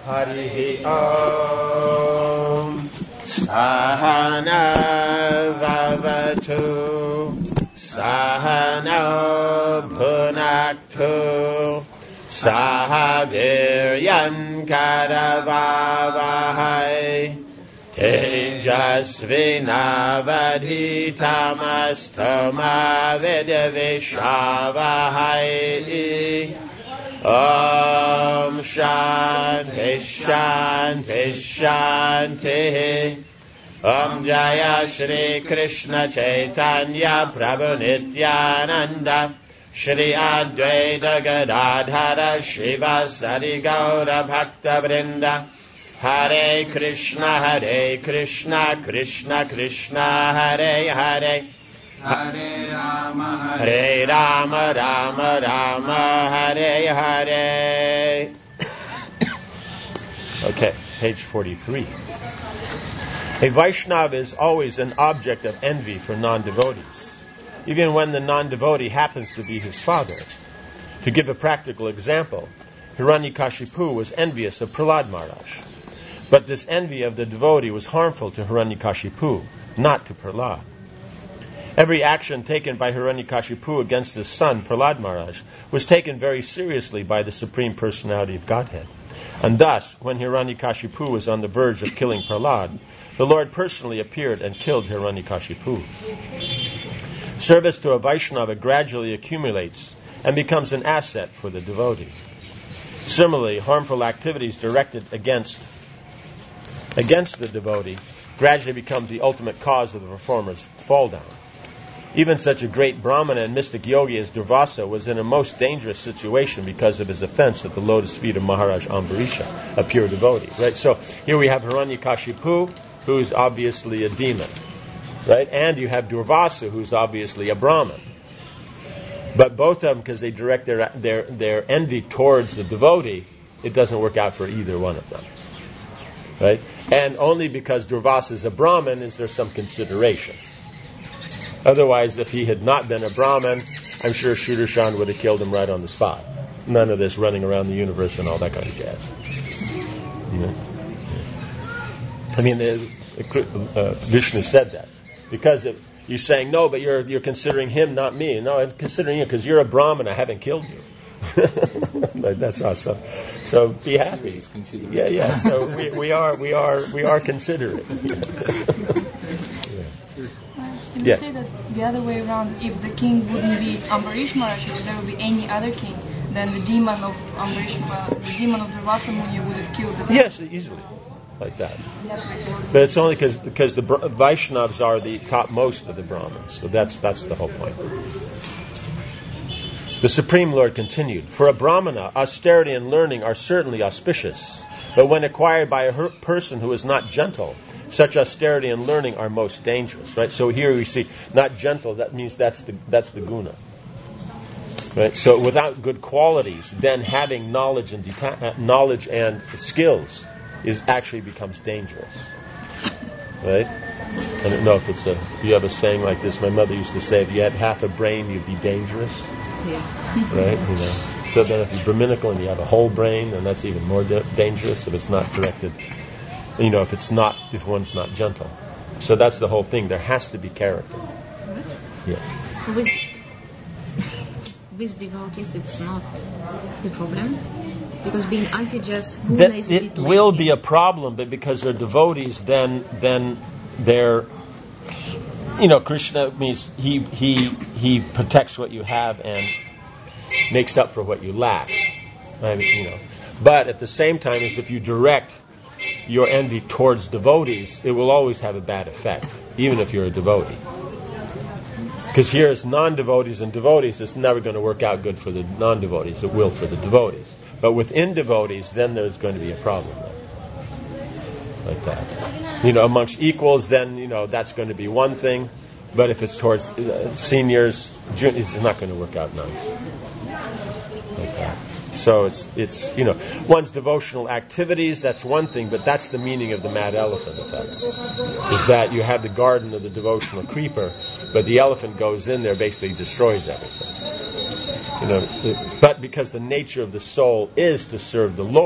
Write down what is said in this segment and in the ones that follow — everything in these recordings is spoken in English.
Harihi Om. Sahana Vavatu Sahana Bhunaktu Sahaviryan Karavavahai Tejasvinavadhitamastoma Vidavishavahai Om Shanti Shanti Shanti Om Jaya Shri Krishna Chaitanya Prabhu Nityananda Shri Advaita Gadadhara Shivasari Gaura Bhakta Vrinda Hare Krishna Krishna Krishna Hare Hare Hare Rama Rama Rama Hare Hare. Okay, page 43. A Vaishnava is always an object of envy for non-devotees, even when the non-devotee happens to be his father. To give a practical example, Hiranyakashipu was envious of Prahlad Maharaj. But this envy of the devotee was harmful to Hiranyakashipu, not to Prahlad. Every action taken by Hiranyakashipu against his son, Prahlad Maharaj, was taken very seriously by the Supreme Personality of Godhead. And thus, when Hiranyakashipu was on the verge of killing Prahlad, the Lord personally appeared and killed Hiranyakashipu. Service to a Vaishnava gradually accumulates and becomes an asset for the devotee. Similarly, harmful activities directed against the devotee gradually become the ultimate cause of the performer's fall down. Even such a great Brahmana and mystic yogi as Durvasa was in a most dangerous situation because of his offense at the lotus feet of Maharaj Ambarisha, a pure devotee. Right? So here we have Hiranyakashipu, who's obviously a demon, right? And you have Durvasa, who's obviously a Brahmin. But both of them, because they direct their envy towards the devotee, it doesn't work out for either one of them. Right? And only because Durvasa is a Brahmin is there some consideration. Otherwise, if he had not been a Brahmin, I'm sure Sudarshan would have killed him right on the spot. None of this running around the universe and all that kind of jazz. I mean, Vishnu said that. Because you're saying, no, but you're considering him, not me. No, I'm considering you because you're a Brahmin. I haven't killed you. That's awesome. So be happy. Yeah. So we are considerate. Can you say that the other way around, if the king wouldn't be Ambarish Maharaj, if there would be any other king, then the demon of Durvasa Muni would have killed him? Yes, easily. Like that. But it's only because the Vaishnavas are the topmost of the Brahmins. So that's the whole point. The Supreme Lord continued, for a Brahmana, austerity and learning are certainly auspicious. But when acquired by a person who is not gentle, such austerity and learning are most dangerous. Right? So here we see, not gentle, that means that's the guna. Right? So without good qualities, then having knowledge and skills actually becomes dangerous. Right? I don't know if you have a saying like this. My mother used to say, if you had half a brain, you'd be dangerous. Yeah. Right? So then if you're Brahminical and you have a whole brain, then that's even more dangerous if it's not directed. If one's not gentle. So that's the whole thing. There has to be character. Yes. With devotees, it's not a problem. Because being anti-just, it will be a problem, but because they're devotees, then they're, Krishna means he protects what you have and makes up for what you lack. But at the same time, as if you direct your envy towards devotees, it will always have a bad effect, even if you're a devotee. Because here as non-devotees and devotees, it's never going to work out good for the non-devotees. It will for the devotees. But within devotees, then there's going to be a problem there. Like that. Amongst equals, then, that's going to be one thing. But if it's towards seniors, juniors, it's not going to work out nice. Like that. So it's one's devotional activities, that's one thing, but that's the meaning of the mad elephant effects. Is that you have the garden of the devotional creeper, but the elephant goes in there, basically destroys everything. But because the nature of the soul is to serve the Lord,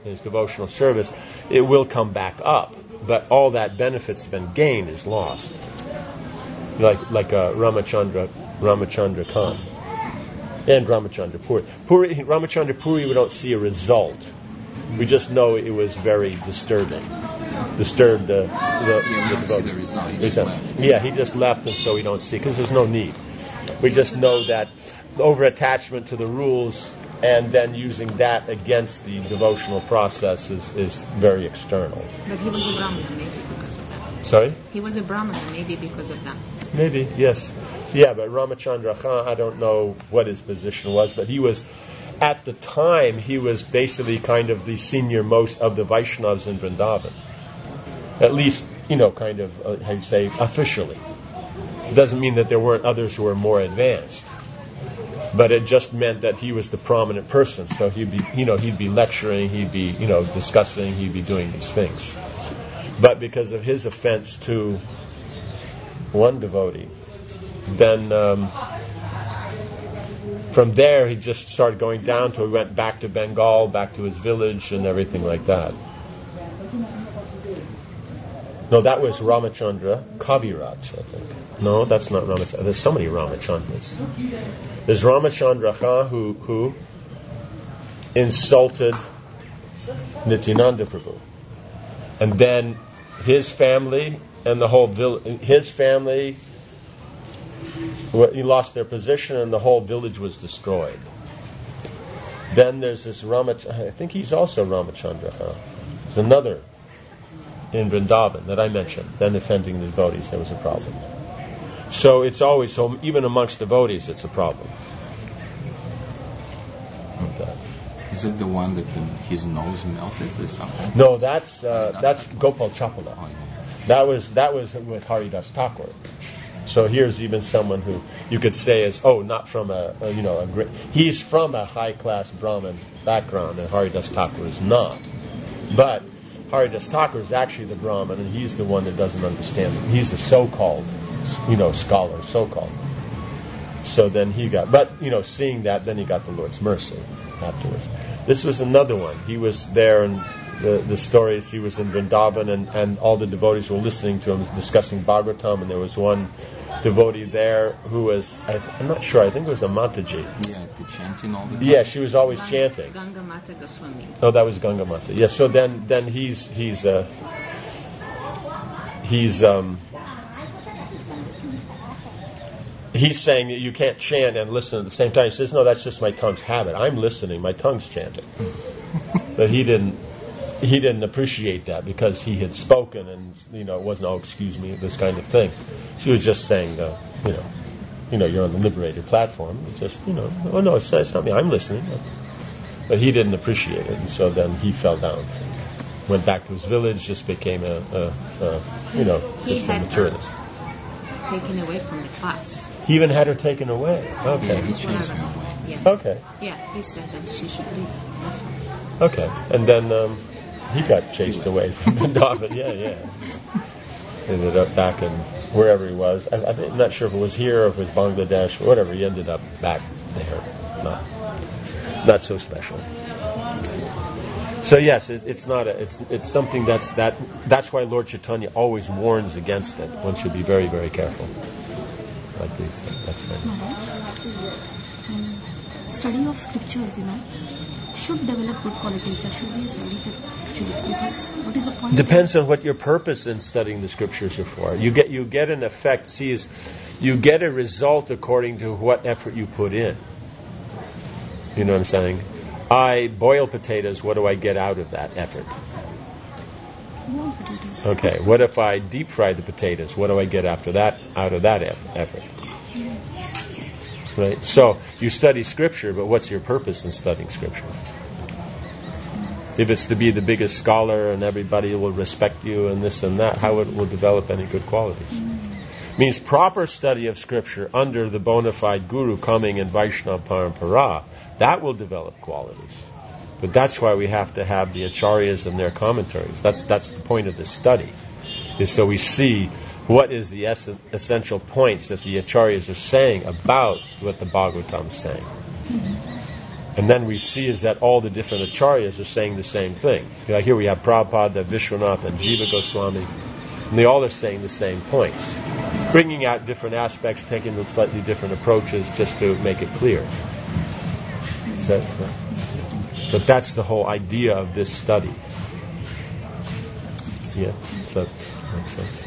his devotional service, it will come back up. But all that benefit's been gained is lost. Like Ramachandra Khan and Ramachandra Puri. Ramachandra Puri, we don't see a result. We just know it was very disturbing. Disturbed the result. He just left, and so we don't see, because there's no need. We just know that over-attachment to the rules and then using that against the devotional process is very external. But he was a Brahmana, maybe because of that. Sorry? He was a Brahmana, maybe because of that. Maybe, yes. So, yeah, but Ramachandra Khan, I don't know what his position was, but he was, at the time, he was basically kind of the senior most of the Vaishnavas in Vrindavan. At least, kind of, how you say, officially. It doesn't mean that there weren't others who were more advanced. But it just meant that he was the prominent person. So he'd be lecturing, he'd be, discussing, he'd be doing these things. But because of his offense to one devotee, then from there he just started going down till he went back to Bengal, back to his village and everything like that. No, that was Ramachandra Kaviraj, I think. No, that's not Ramachandra. There's so many Ramachandras. There's Ramachandra Khan who insulted Nityananda Prabhu. And then his family and the whole village, he lost their position and the whole village was destroyed. Then there's this Ramachandra, I think he's also Ramachandra Khan. There's another in Vrindavan that I mentioned, then offending the devotees, there was a problem. So it's always, so even amongst devotees, it's a problem. Okay. Is it the one that his nose melted or something? No, that's Gopal Chapala. Oh, yeah. That was with Haridas Thakur. So here's even someone who you could say is, not from a great, he's from a high class Brahmin background, and Haridas Thakur is not. But Haridas Thakur is actually the Brahmin, and he's the one that doesn't understand it. He's the so-called, scholar, so-called. So then he got, but, seeing that, then he got the Lord's mercy afterwards. This was another one. He was there, and the stories, he was in Vrindavan, and all the devotees were listening to him discussing Bhagavatam, and there was one devotee there who was, I'm not sure, I think it was a Mataji. Yeah, the chanting all the time. Yeah, she was always chanting. Ganga Mata Goswami. Oh, that was Ganga Mata. Yeah, so then he's saying that you can't chant and listen at the same time. He says, no, that's just my tongue's habit. I'm listening, my tongue's chanting. But he didn't appreciate that because he had spoken and, it wasn't, excuse me, this kind of thing. She was just saying, you're on the liberated platform. It's just, oh no, it's not me, I'm listening. But he didn't appreciate it, and so then he fell down. Went back to his village, just became just a materialist. Taken away from the class. He even had her taken away. Okay. Yeah, he chased her away. Yeah. Okay. Yeah, he said that she should leave. That's all. Okay. And then he got chased away from Vrindavan. Yeah. Ended up back in wherever he was. I'm not sure if it was here or if it was Bangladesh or whatever. He ended up back there. Not so special. So yes, it's not it's something that's why Lord Chaitanya always warns against it. One should be very, very careful. Like these things. That's Study of scriptures, should develop good qualities. That should be a study. What is the point? Depends on what your purpose in studying the scriptures are for. You get an effect. You get a result according to what effort you put in. You know what I'm saying? I boil potatoes. What do I get out of that effort? Boil potatoes. Okay. What if I deep fry the potatoes? What do I get out of that effort? Right. So you study scripture, but what's your purpose in studying scripture? If it's to be the biggest scholar and everybody will respect you and this and that, how it will develop any good qualities? Means proper study of scripture under the bona fide guru coming in Vaishnava Parampara, that will develop qualities. But that's why we have to have the acharyas and their commentaries. That's the point of this study, is so we see what is the essential points that the acharyas are saying about what the Bhagavatam is saying. And then we see is that all the different acharyas are saying the same thing. Like here we have Prabhupada, Vishwanath, and Jiva Goswami, and they all are saying the same points, bringing out different aspects, taking the slightly different approaches just to make it clear. But that's the whole idea of this study. Yeah, so that makes sense.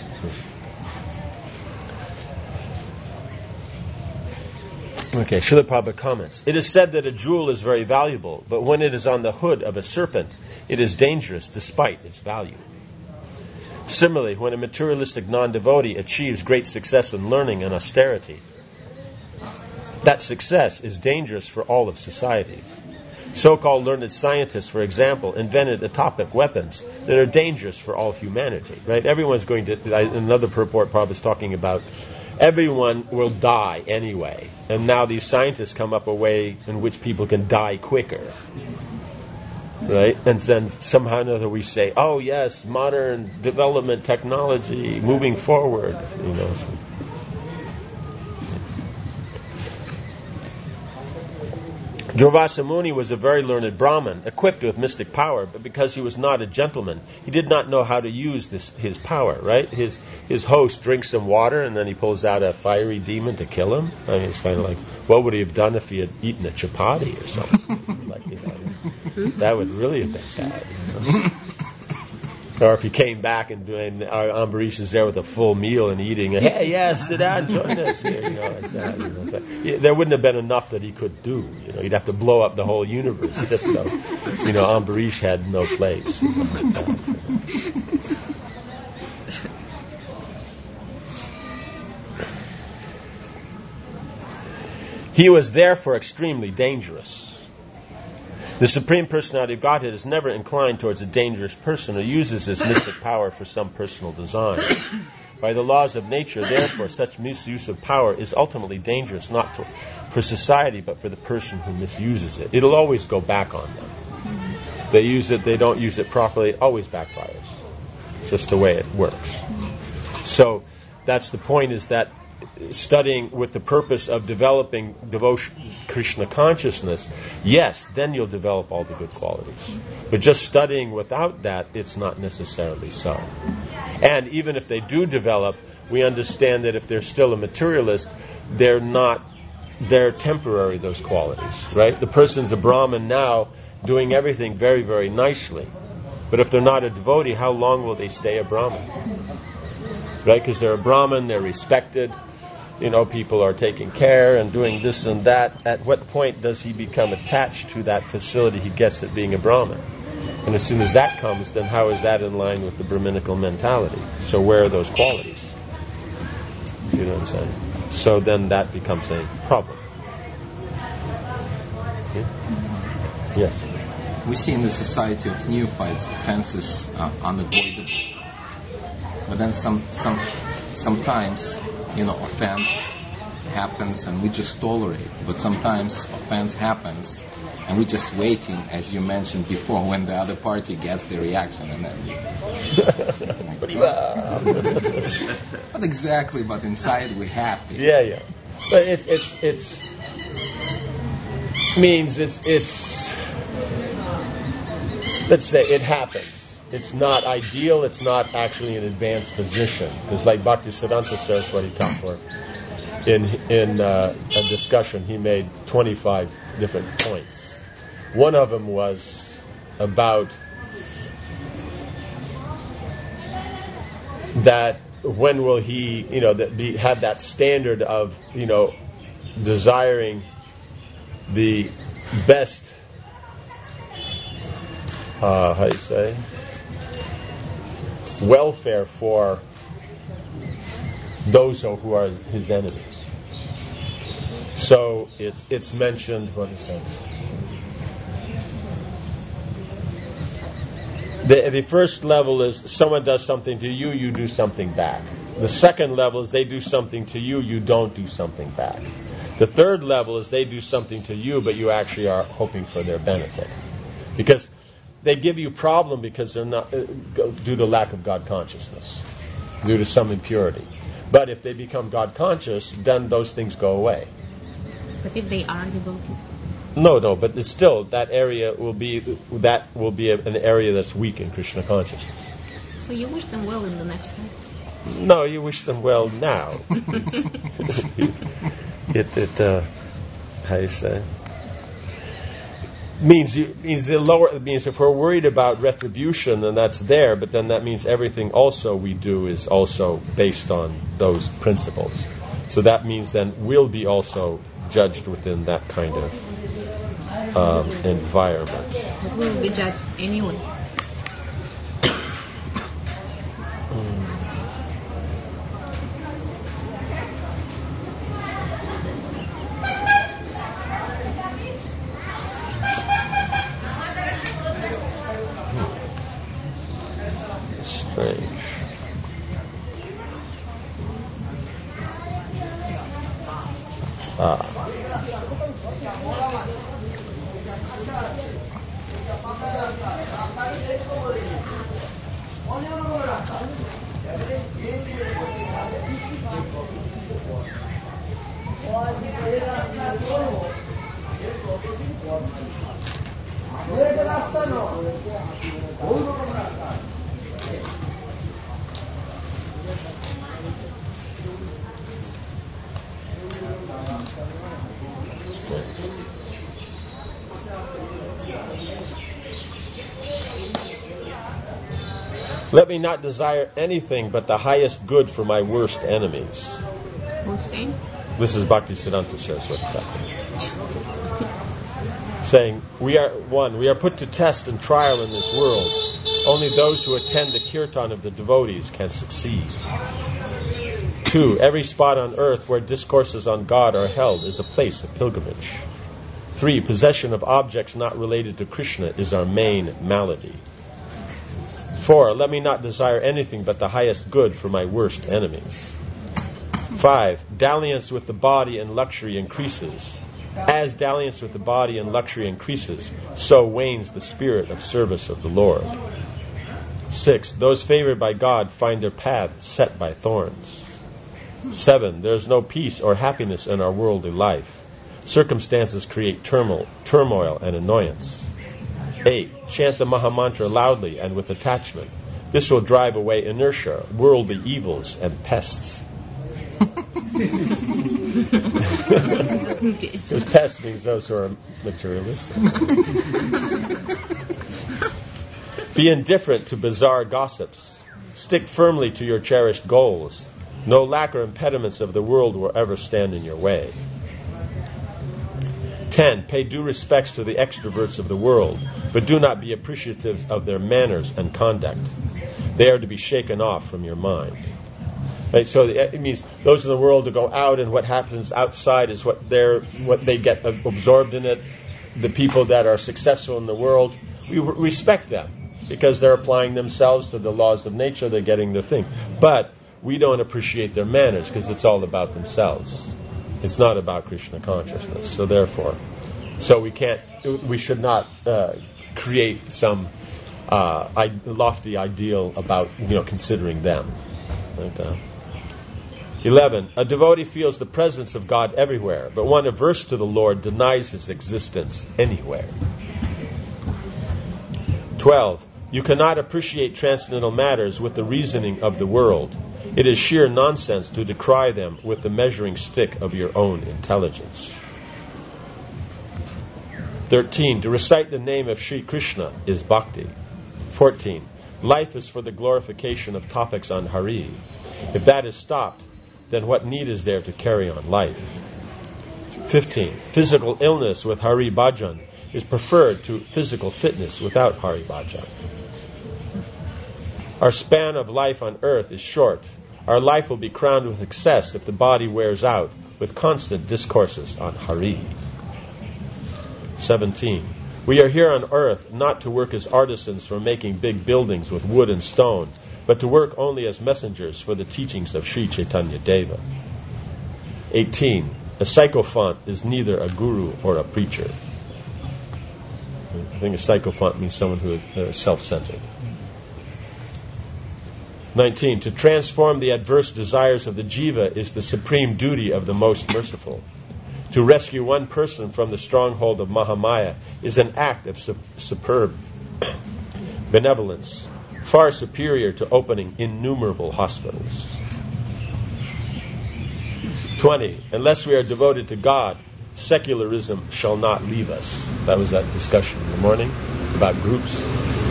Okay, Srila Prabhupada comments. It is said that a jewel is very valuable, but when it is on the hood of a serpent, it is dangerous despite its value. Similarly, when a materialistic non-devotee achieves great success in learning and austerity, that success is dangerous for all of society. So-called learned scientists, for example, invented atomic weapons that are dangerous for all humanity. Right? Everyone's going to. Another purport Prabhupada is talking about. Everyone will die anyway, and now these scientists come up a way in which people can die quicker. Right? And then somehow or another we say, "Oh yes, modern development, technology, moving forward." You know. So. Durvasa Muni was a very learned Brahmin, equipped with mystic power, but because he was not a gentleman, he did not know how to use his power, right? His host drinks some water and then he pulls out a fiery demon to kill him. I mean, it's kind of like, what would he have done if he had eaten a chapati or something? Like, you know, that would really have been bad. You know? Or if he came back and Ambarish is there with a full meal and eating, and, hey, yes, sit down, join us here. You know, like that, you know, so there wouldn't have been enough that he could do. You know, he'd have to blow up the whole universe just so, you know, Ambarish had no place. You know, like that. He was therefore extremely dangerous. The Supreme Personality of Godhead is never inclined towards a dangerous person who uses his mystic power for some personal design. By the laws of nature, therefore, such misuse of power is ultimately dangerous, not for society, but for the person who misuses it. It'll always go back on them. They use it, they don't use it properly, it always backfires. It's just the way it works. So that's the point, is that studying with the purpose of developing devotion, Krishna consciousness, yes, then you'll develop all the good qualities. But just studying without that, it's not necessarily so. And even if they do develop, we understand that if they're still a materialist, they're temporary, those qualities, right? The person's a Brahmin now, doing everything very, very nicely. But if they're not a devotee, how long will they stay a Brahmin? Right? Because they're a Brahmin, they're respected. You know, people are taking care and doing this and that. At what point does he become attached to that facility he gets at being a Brahmin? And as soon as that comes, then how is that in line with the Brahminical mentality? So where are those qualities? You know what I'm saying? So then that becomes a problem. Yeah? Yes? We see in the society of neophytes offenses are unavoidable. But then sometimes, you know, offense happens and we just tolerate. But sometimes offense happens and we're just waiting, as you mentioned before, when the other party gets the reaction, and then Not exactly, but inside we're happy. Yeah. But it's let's say it happens. It's not ideal, it's not actually an advanced position. Because like Bhaktisiddhanta Saraswati Thakur, in a discussion, he made 25 different points. One of them was about that when will he, you know, have that standard of, you know, desiring the best, how do you say, welfare for those who are his enemies. So it's mentioned, what is that? The first level is someone does something to you, you do something back. The second level is they do something to you, you don't do something back. The third level is they do something to you, but you actually are hoping for their benefit. Because they give you problem because they're not due to lack of God consciousness, due to some impurity. But if they become God conscious, then those things go away. But if they are devotees? No, but it's still, that will be an area that's weak in Krishna consciousness. So you wish them well in the next life? No, you wish them well now. How you say? Means if we're worried about retribution, then that's there, but then that means everything also we do is also based on those principles. So that means then we'll be also judged within that kind of environment. But we'll be judged anyway. Strange. Let me not desire anything but the highest good for my worst enemies. Who's saying? This is Bhaktisiddhanta Saraswati Thakur. Saying, we are put to test and trial in this world. Only those who attend the kirtan of the devotees can succeed. 2. Every spot on earth where discourses on God are held is a place of pilgrimage. 3. Possession of objects not related to Krishna is our main malady. 4. Let me not desire anything but the highest good for my worst enemies. 5. Dalliance with the body and luxury increases. As dalliance with the body and luxury increases, so wanes the spirit of service of the Lord. 6. Those favored by God find their path set by thorns. 7. There is no peace or happiness in our worldly life. Circumstances create turmoil and annoyance. 8. Chant the Mahamantra loudly and with attachment. This will drive away inertia, worldly evils, and pests. Because pests means those who are materialistic. Be indifferent to bizarre gossips. Stick firmly to your cherished goals. No lack or impediments of the world will ever stand in your way. 10. Pay due respects to the extroverts of the world, but do not be appreciative of their manners and conduct. They are to be shaken off from your mind. Right? So it means those in the world who go out, and what happens outside is what they get absorbed in it. The people that are successful in the world, we respect them because they're applying themselves to the laws of nature. They're getting their thing, but we don't appreciate their manners because it's all about themselves. It's not about Krishna consciousness. So therefore, we should not create some lofty ideal about considering them. Like that. 11. A devotee feels the presence of God everywhere, but one averse to the Lord denies His existence anywhere. 12. You cannot appreciate transcendental matters with the reasoning of the world. It is sheer nonsense to decry them with the measuring stick of your own intelligence. 13. To recite the name of Sri Krishna is bhakti. 14. Life is for the glorification of topics on Hari. If that is stopped, then what need is there to carry on life? 15. Physical illness with Hari Bhajan is preferred to physical fitness without Hari Bhajan. Our span of life on earth is short. Our life will be crowned with success if the body wears out with constant discourses on Hari. 17. We are here on earth not to work as artisans for making big buildings with wood and stone, but to work only as messengers for the teachings of Sri Chaitanya Deva. 18. A sycophant is neither a guru or a preacher. I think a sycophant means someone who is self-centered. 19. To transform the adverse desires of the jiva is the supreme duty of the most merciful. To rescue one person from the stronghold of Mahamaya is an act of superb benevolence, far superior to opening innumerable hospitals. 20. Unless we are devoted to God, secularism shall not leave us. That was that discussion in the morning about groups.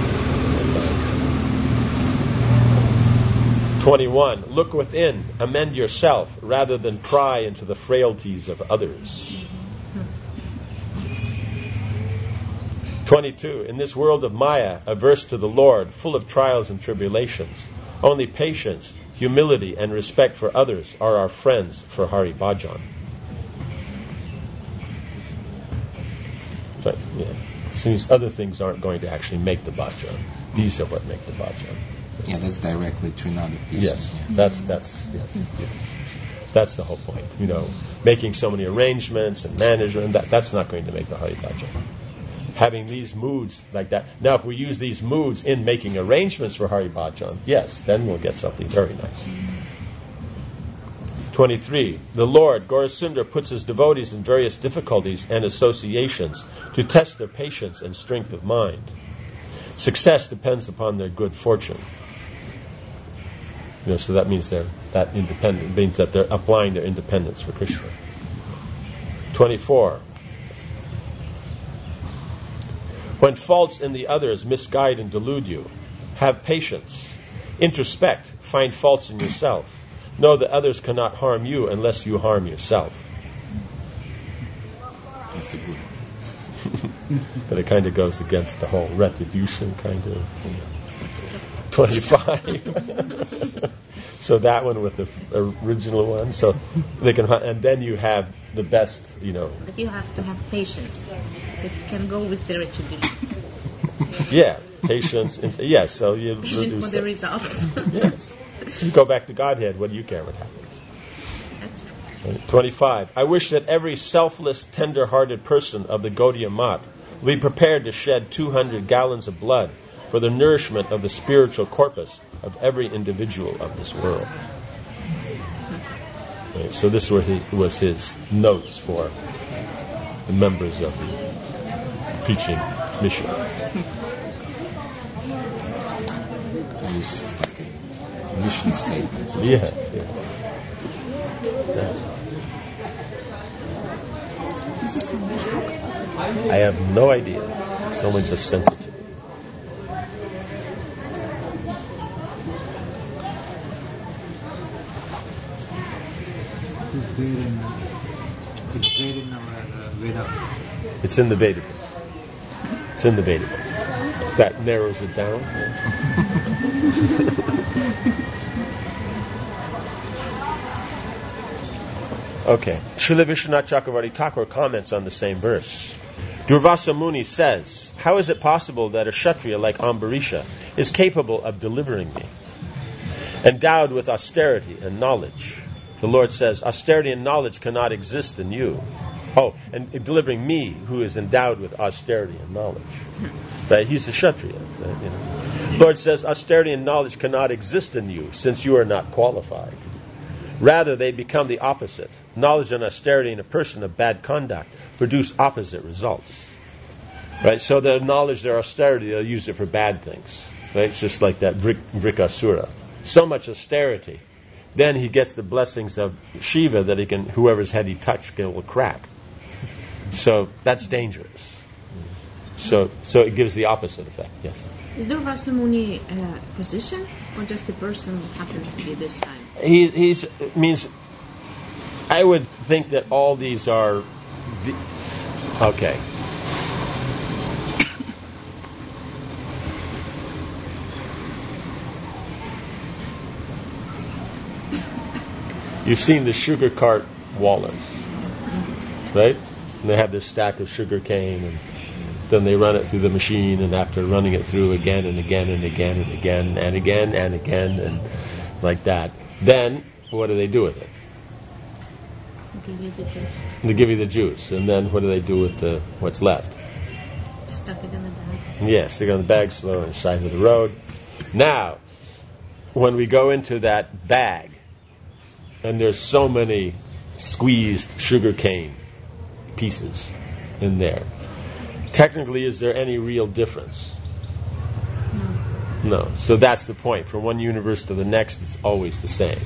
21. Look within, amend yourself, rather than pry into the frailties of others. 22. In this world of Maya, averse to the Lord, full of trials and tribulations, only patience, humility, and respect for others are our friends for Hari Bhajan. But, so these other things aren't going to actually make the bhajan. These are what make the bhajan. Yeah, that's directly Trinadapisha. Yes, that's the whole point. Making so many arrangements and management, that's not going to make the Hari Bhajan. Having these moods like that. Now, if we use these moods in making arrangements for Hari Bhajan, yes, then we'll get something very nice. 23. The Lord, Gaurasundar, puts his devotees in various difficulties and associations to test their patience and strength of mind. Success depends upon their good fortune. So that means they're that independent. It means that they're applying their independence for Krishna. 24. When faults in the others misguide and delude you, have patience. Introspect, find faults in yourself. Know that others cannot harm you unless you harm yourself. That's a good one. But it kind of goes against the whole retribution kind of. 25. So that one with the original one. So they can, and then you have the best, But you have to have patience. It can go with the retribution. Yeah, patience. Yes, so you Patient reduce for the results. Yes. You go back to Godhead. What do you care what happens? That's true. 25. I wish that every selfless, tender-hearted person of the Gaudiya Math will be prepared to shed 200 gallons of blood for the nourishment of the spiritual corpus of every individual of this world. Right, so this was his notes for the members of the preaching mission. It's like a mission statement. Yeah. This is from which book? I have no idea. Someone just sent it to me. It's there in our Veda. It's in the Veda books. It's in the Veda books. That narrows it down. Okay. Srila Vishwanath Chakravarti Thakur comments on the same verse. Durvasa Muni says, how is it possible that a Kshatriya like Ambarisha is capable of delivering me? Endowed with austerity and knowledge. The Lord says, austerity and knowledge cannot exist in you. Oh, and delivering me, who is endowed with austerity and knowledge. Right? He's a Kshatriya. Right? Lord says, austerity and knowledge cannot exist in you, since you are not qualified. Rather, they become the opposite. Knowledge and austerity in a person of bad conduct produce opposite results. Right? So their knowledge, their austerity, they'll use it for bad things. Right? It's just like that Vrikasura. So much austerity. Then he gets the blessings of Shiva that he can, whoever's head he touched will crack. So that's dangerous. So it gives the opposite effect. Yes. Is Durvasa Muni a position or just the person happened to be this time? He's means. I would think that all these are. Okay. You've seen the sugar cart wallets, right? And they have this stack of sugar cane, and then they run it through the machine, and after running it through again and again and again and again and again and again and like that, then what do they do with it? Give you the juice. They give you the juice, and then what do they do with what's left? Stuck it in the bag. Yes, stick it on the bag, slow on the side of the road. Now, when we go into that bag, and there's so many squeezed sugar cane pieces in there. Technically, is there any real difference? No. So that's the point. From one universe to the next, it's always the same.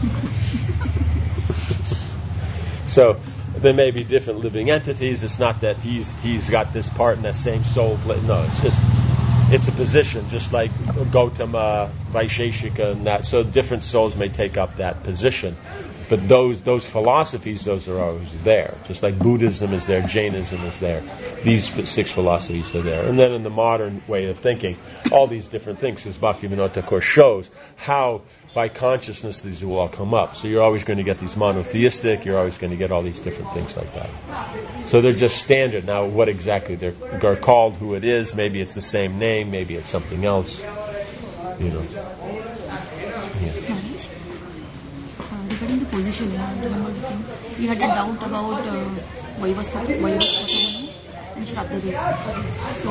So there may be different living entities. It's not that he's got this part in that same soul. No, it's a position, just like Gautama, Vaisheshika, and that. So different souls may take up that position. But those philosophies, those are always there. Just like Buddhism is there, Jainism is there. These 6 philosophies are there. And then in the modern way of thinking, all these different things, because Bhaktivinoda Thakur shows how by consciousness these will all come up. So you're always going to get these monotheistic, you're always going to get all these different things like that. So they're just standard. Now what exactly they're called, who it is, maybe it's the same name, maybe it's something else, Yeah. Regarding the position, remember the thing, we had a doubt about Vaivasvatamanu and Shraddhadev. So,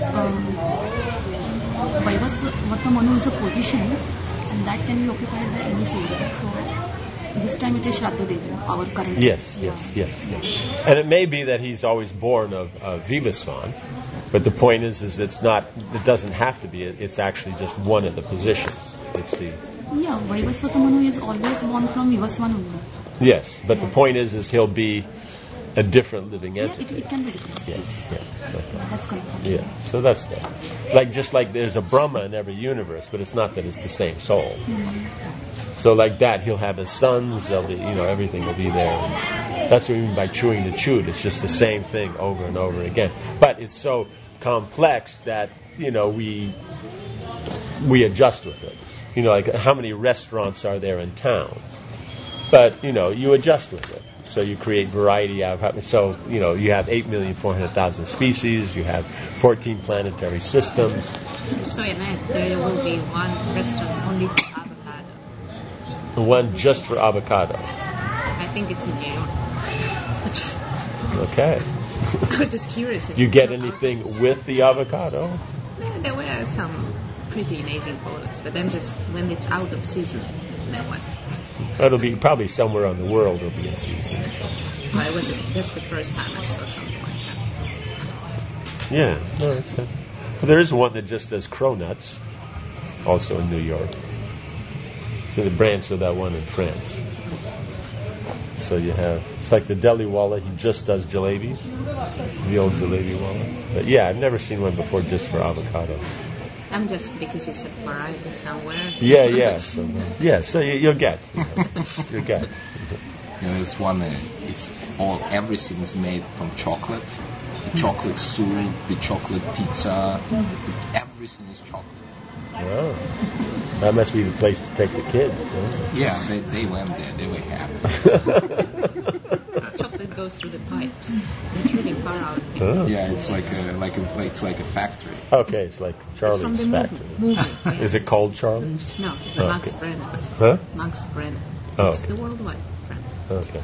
Vaivasvatamanu is a position, and that can be occupied by any soul. So, this time it is Shraddhadev, our current. Yes. And it may be that he's always born of Vivasvan, but the point is it's not. It doesn't have to be. It's actually just one of the positions. It's the. Yeah, Vaivasvatamanu is always born from Vivasvanu. Yes, but the point is he'll be a different living entity. It can be different. Yes. That's confirmed. Yeah, so that's that. Just like there's a Brahma in every universe, but it's not that it's the same soul. Mm-hmm. So like that, he'll have his sons. They'll be, everything will be there. And that's what we mean by chewing the chewed. It's just the same thing over and over again. But it's so complex that we adjust with it. Like how many restaurants are there in town? But, you adjust with it. So you create variety out of it. So, you have 8,400,000 species. You have 14 planetary systems. So in that, there will be one restaurant only for avocado. One just for avocado. I think it's in New York. Okay. I was just curious. You get anything with the avocado? There were some pretty amazing photos, but then just when it's out of season, no one. It'll be probably somewhere on the world. It'll be in season. So. Well, it wasn't. That's the first time I saw something like that. Yeah, no, it's. There is one that just does cronuts, also in New York. So the branch of that one in France. So you have. It's like the Deli Wala. He just does jalebis, the old jalebi wala. But yeah, I've never seen one before just for avocado. I'm just because it's a variety somewhere. So. Yeah. So you'll get. You'll get. There's one. Everything's made from chocolate. The chocolate soup, the chocolate pizza. Everything is chocolate. Oh, that must be the place to take the kids. Huh? Yeah, they went there. They were happy. Chocolate goes through the pipes. It's really far out. Oh. Yeah, it's like a factory. Okay, it's like Charlie's it's from the factory. Movie, yeah. Is it called Charlie's? No, the Max Brenner. Huh? Max Brenner. Oh, It's okay. the worldwide brand. Okay.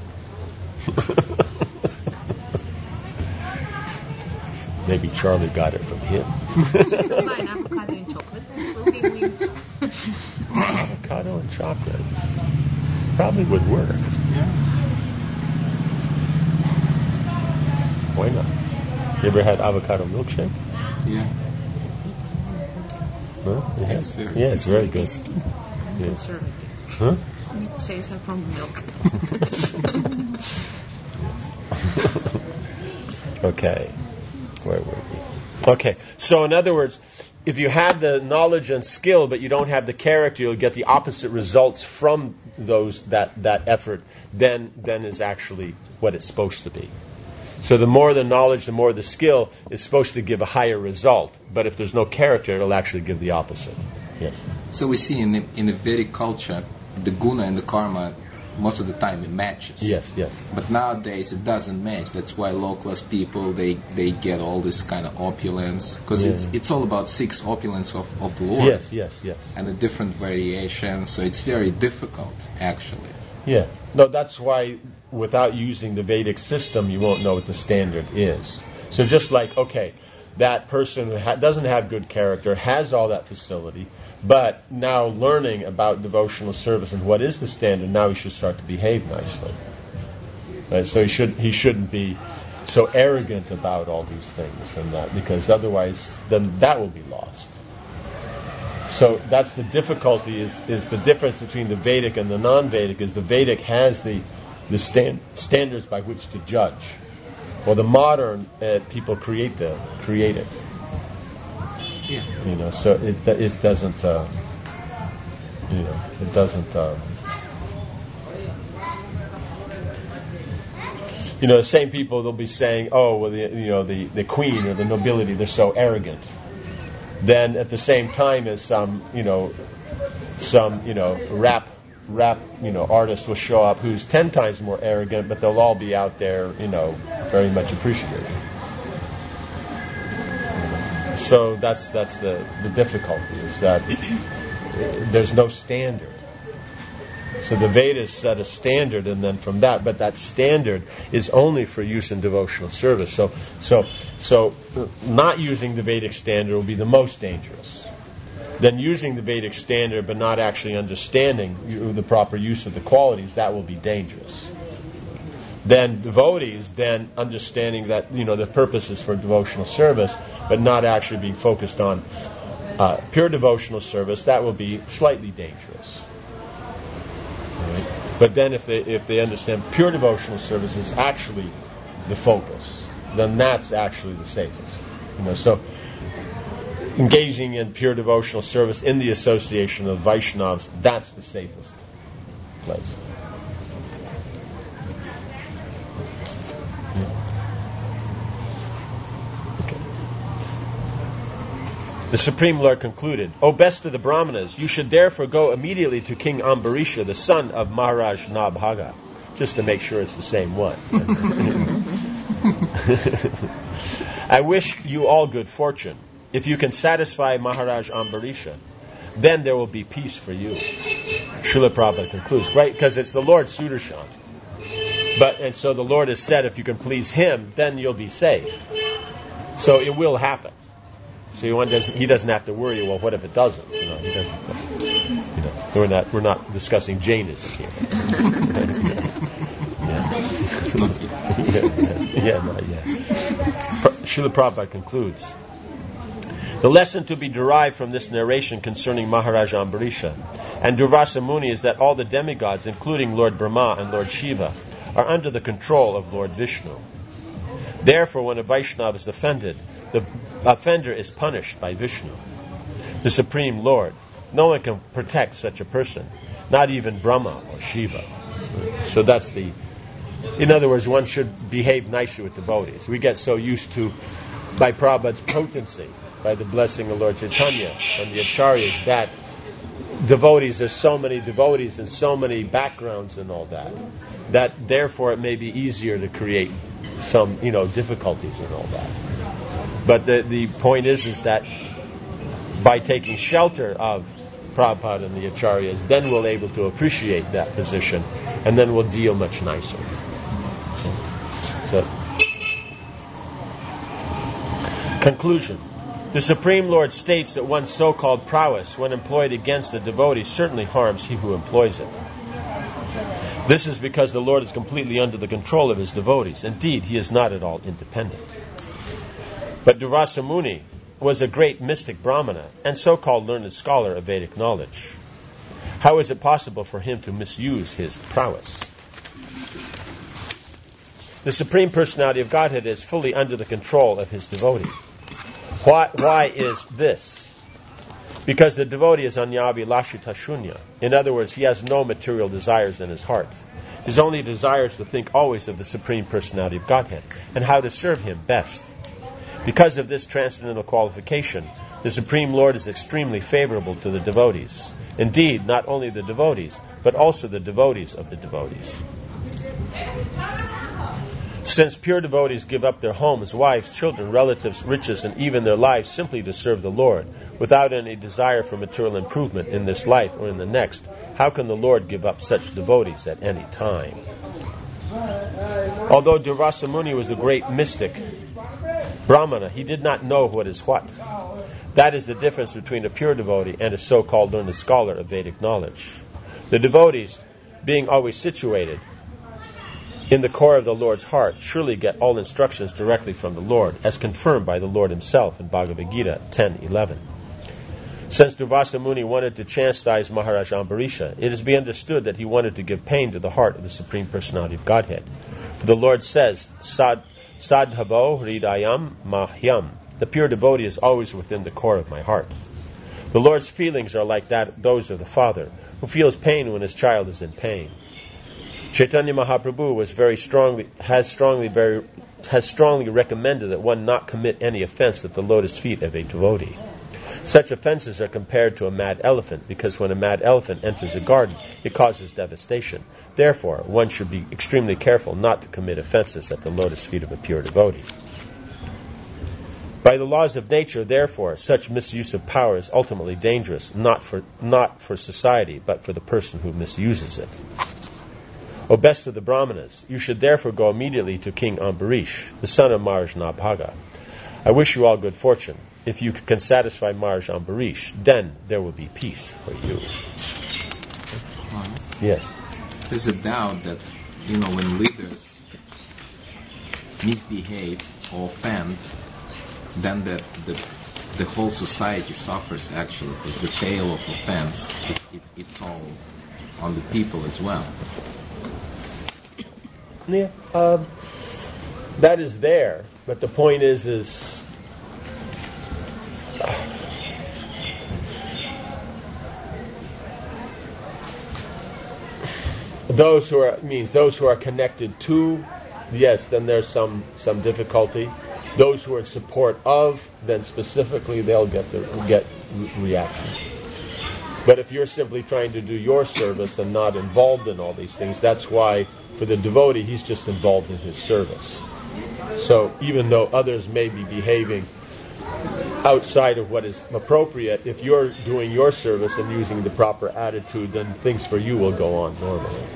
Maybe Charlie got it from him. Buy an avocado and chocolate. Will be weird. Avocado and chocolate probably would work. Yeah. Why not? You ever had avocado milkshake? Yeah. Huh? Yeah. It's very good. Yeah. Conservative. Huh? Milkshakes are from milk. Okay. Where were we? Okay. So in other words, if you have the knowledge and skill, but you don't have the character, you'll get the opposite results from that effort. Then is actually what it's supposed to be. So the more the knowledge, the more the skill is supposed to give a higher result. But if there's no character, it'll actually give the opposite. Yes. So we see in the Vedic culture, the guna and the karma, most of the time it matches. Yes. But nowadays it doesn't match. That's why low-class people, they get all this kind of opulence. Because it's all about 6 opulence of the Lord. Yes. And the different variations. So it's very difficult, actually. Yeah. No, that's why without using the Vedic system, you won't know what the standard is. So just like, okay, that person who doesn't have good character, has all that facility, but now learning about devotional service and what is the standard, now he should start to behave nicely. Right? So he shouldn't be so arrogant about all these things and that, because otherwise then that will be lost. So that's the difficulty, is the difference between the Vedic and the non-Vedic, is the Vedic has the standards by which to judge. Well, the modern people create it. Yeah. So it doesn't. It doesn't. The same people, they'll be saying, "Oh, well, the queen or the nobility, they're so arrogant." Then at the same time as some rap artist will show up who's 10 times more arrogant, but they'll all be out there, very much appreciated. So that's the difficulty, is that there's no standard. So the Vedas set a standard, and then from that, but that standard is only for use in devotional service. So not using the Vedic standard will be the most dangerous. Then using the Vedic standard but not actually understanding the proper use of the qualities, that will be dangerous. Then devotees, then understanding that the purpose is for devotional service, but not actually being focused on pure devotional service, that will be slightly dangerous. Right? But then if they understand pure devotional service is actually the focus, then that's actually the safest. So engaging in pure devotional service in the association of Vaishnavas, that's the safest place. The Supreme Lord concluded, "O best of the Brahmanas, you should therefore go immediately to King Ambarisha, the son of Maharaj Nabhaga," just to make sure it's the same one. "I wish you all good fortune. If you can satisfy Maharaj Ambarisha, then there will be peace for you." Srila Prabhupada concludes, right? Because it's the Lord Sudarshan. And so the Lord has said, if you can please him, then you'll be safe. So it will happen. So he doesn't have to worry. Well, what if it doesn't? He doesn't. We're not discussing Jainism here. Not yet. Srila Prabhupada concludes, "The lesson to be derived from this narration concerning Maharaj Ambarisha and Durvasa Muni is that all the demigods, including Lord Brahma and Lord Shiva, are under the control of Lord Vishnu. Therefore, when a Vaishnava is offended, the offender is punished by Vishnu, the Supreme Lord. No one can protect such a person, not even Brahma or Shiva." So that's in other words, one should behave nicely with devotees. We get so used to, by Prabhupada's potency, by the blessing of Lord Chaitanya and the Acharyas, that devotees, there's so many devotees and so many backgrounds and all that therefore it may be easier to create some, difficulties and all that. But the point is that by taking shelter of Prabhupada and the Acharyas, then we'll able to appreciate that position, and then we'll deal much nicer. So conclusion. The Supreme Lord states that one's so-called prowess, when employed against the devotee, certainly harms he who employs it. This is because the Lord is completely under the control of his devotees. Indeed, he is not at all independent. But Durvasa Muni was a great mystic Brahmana and so-called learned scholar of Vedic knowledge. How is it possible for him to misuse his prowess? The Supreme Personality of Godhead is fully under the control of his devotee. Why is this? Because the devotee is anyabhilasha shunya. In other words, he has no material desires in his heart. His only desire is to think always of the Supreme Personality of Godhead and how to serve him best. Because of this transcendental qualification, the Supreme Lord is extremely favorable to the devotees. Indeed, not only the devotees, but also the devotees of the devotees. Since pure devotees give up their homes, wives, children, relatives, riches, and even their lives simply to serve the Lord, without any desire for material improvement in this life or in the next, how can the Lord give up such devotees at any time? Although Durvasa Muni was a great mystic Brahmana, he did not know what is what. That is the difference between a pure devotee and a so-called learned scholar of Vedic knowledge. The devotees, being always situated in the core of the Lord's heart surely get all instructions directly from the Lord, as confirmed by the Lord himself in Bhagavad Gita 10:11. Since Durvasa Muni wanted to chastise Maharaj Ambarisha, it is to be understood that he wanted to give pain to the heart of the Supreme Personality of Godhead. For the Lord says, Sadhavo hridayam mahyam. The pure devotee is always within the core of my heart. The Lord's feelings are like those of the father, who feels pain when his child is in pain. Chaitanya Mahaprabhu has strongly recommended that one not commit any offense at the lotus feet of a devotee. Such offenses are compared to a mad elephant, because when a mad elephant enters a garden, it causes devastation. Therefore, one should be extremely careful not to commit offenses at the lotus feet of a pure devotee. By the laws of nature, therefore, such misuse of power is ultimately dangerous, not for society, but for the person who misuses it. O best of the Brahmanas, you should therefore go immediately to King Ambarish, the son of Maharaj Nabhaga. I wish you all good fortune. If you can satisfy Maharaj Ambarish, then there will be peace for you. Yes. There's a doubt that, when leaders misbehave or offend, then the whole society suffers actually, because the tail of offense, it's all on the people as well. Yeah, that is there, but the point is those who are connected to, yes, then there's some difficulty. Those who are in support of, then specifically they'll get reaction. But if you're simply trying to do your service and not involved in all these things, that's why for the devotee he's just involved in his service. So even though others may be behaving outside of what is appropriate, if you're doing your service and using the proper attitude, then things for you will go on normally.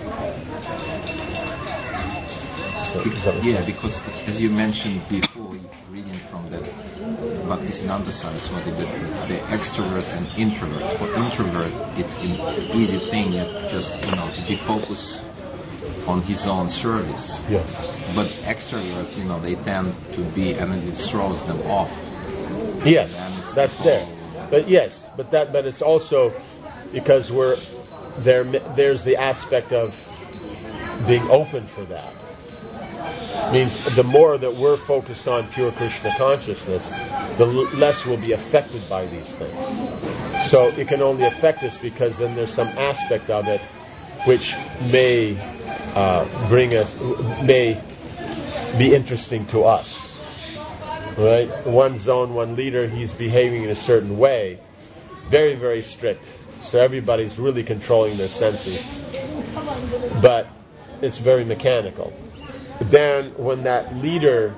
Because as you mentioned before, reading from the Bhaktisiddhanta Saraswati, the extroverts and introverts. For introvert, it's an easy thing, just to be focused on his own service. Yes. But extroverts, they tend to be, and it throws them off. Yes, that's there. But it's also because there's the aspect of being open for that. Means the more that we're focused on pure Krishna consciousness, the less we'll be affected by these things. So it can only affect us because then there's some aspect of it which may may be interesting to us. Right? One zone, one leader, he's behaving in a certain way, very, very strict. So everybody's really controlling their senses, but it's very mechanical. Then when that leader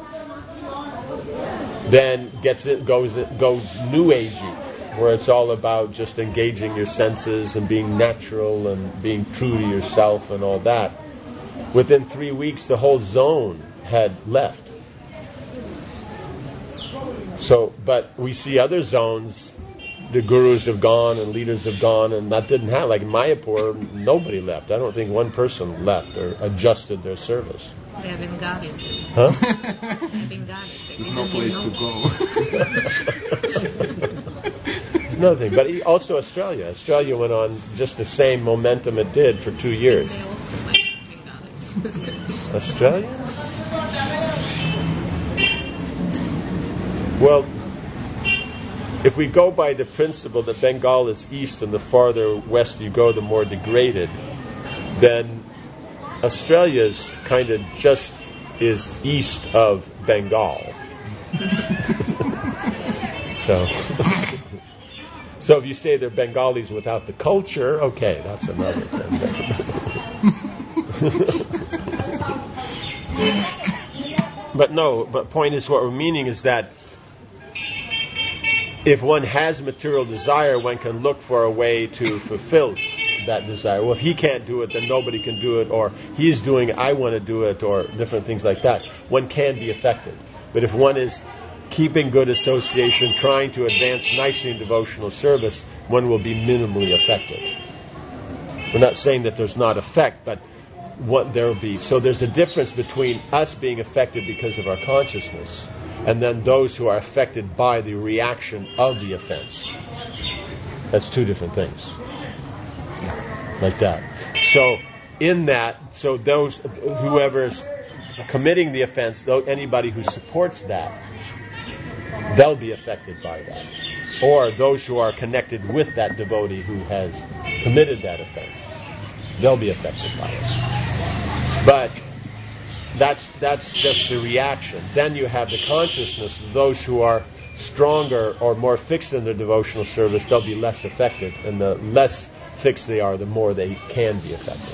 then goes new agey, where it's all about just engaging your senses and being natural and being true to yourself and all that, within 3 weeks the whole zone had left. So, but we see other zones, the gurus have gone and leaders have gone, and that didn't happen. Like in Mayapur, nobody left. I don't think one person left or adjusted their service. They are Bengalis. Huh? Bengalis. There's no place to go. It's nothing. But also Australia. Australia went on just the same momentum it did for 2 years. They also went Bengalis. Australians? Well, if we go by the principle that Bengal is east and the farther west you go, the more degraded, then Australia's kind of just is east of Bengal. So if you say they're Bengalis without the culture, okay, that's another thing. But point is, what we're meaning is that if one has material desire, one can look for a way to fulfill that desire. Well, if he can't do it, then nobody can do it, or he's doing it, I want to do it, or different things like that. One can be affected. But if one is keeping good association, trying to advance nicely in devotional service, one will be minimally affected. We're not saying that there's not effect, but what there will be. So there's a difference between us being affected because of our consciousness and then those who are affected by the reaction of the offense. That's two different things. Like that. So in that, so those, whoever's committing the offense, though anybody who supports that, they'll be affected by that. Or those who are connected with that devotee who has committed that offense, they'll be affected by it. But that's just the reaction. Then you have the consciousness of those who are stronger or more fixed in their devotional service, they'll be less affected. And the less fixed they are, the more they can be affected.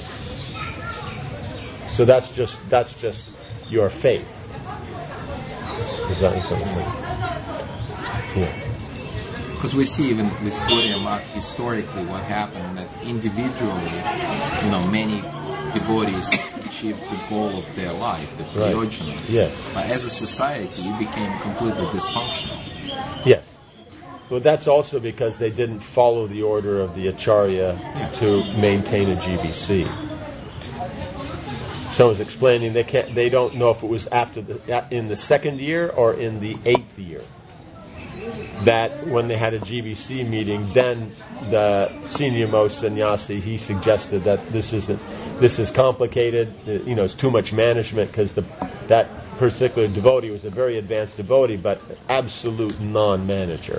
So that's just your faith. Is that what you're saying? Yeah. Because we see even with historically what happened, that individually, many devotees achieved the goal of their life, the prayojana. Right. Yes. But as a society, it became completely dysfunctional. Yes. Well, that's also because they didn't follow the order of the Acharya to maintain a GBC. Someone's explaining they don't know if it was in the second year or in the 8th year. That when they had a GBC meeting, then the senior most sannyasi, he suggested that this is complicated, it's too much management, because that particular devotee was a very advanced devotee, but absolute non-manager.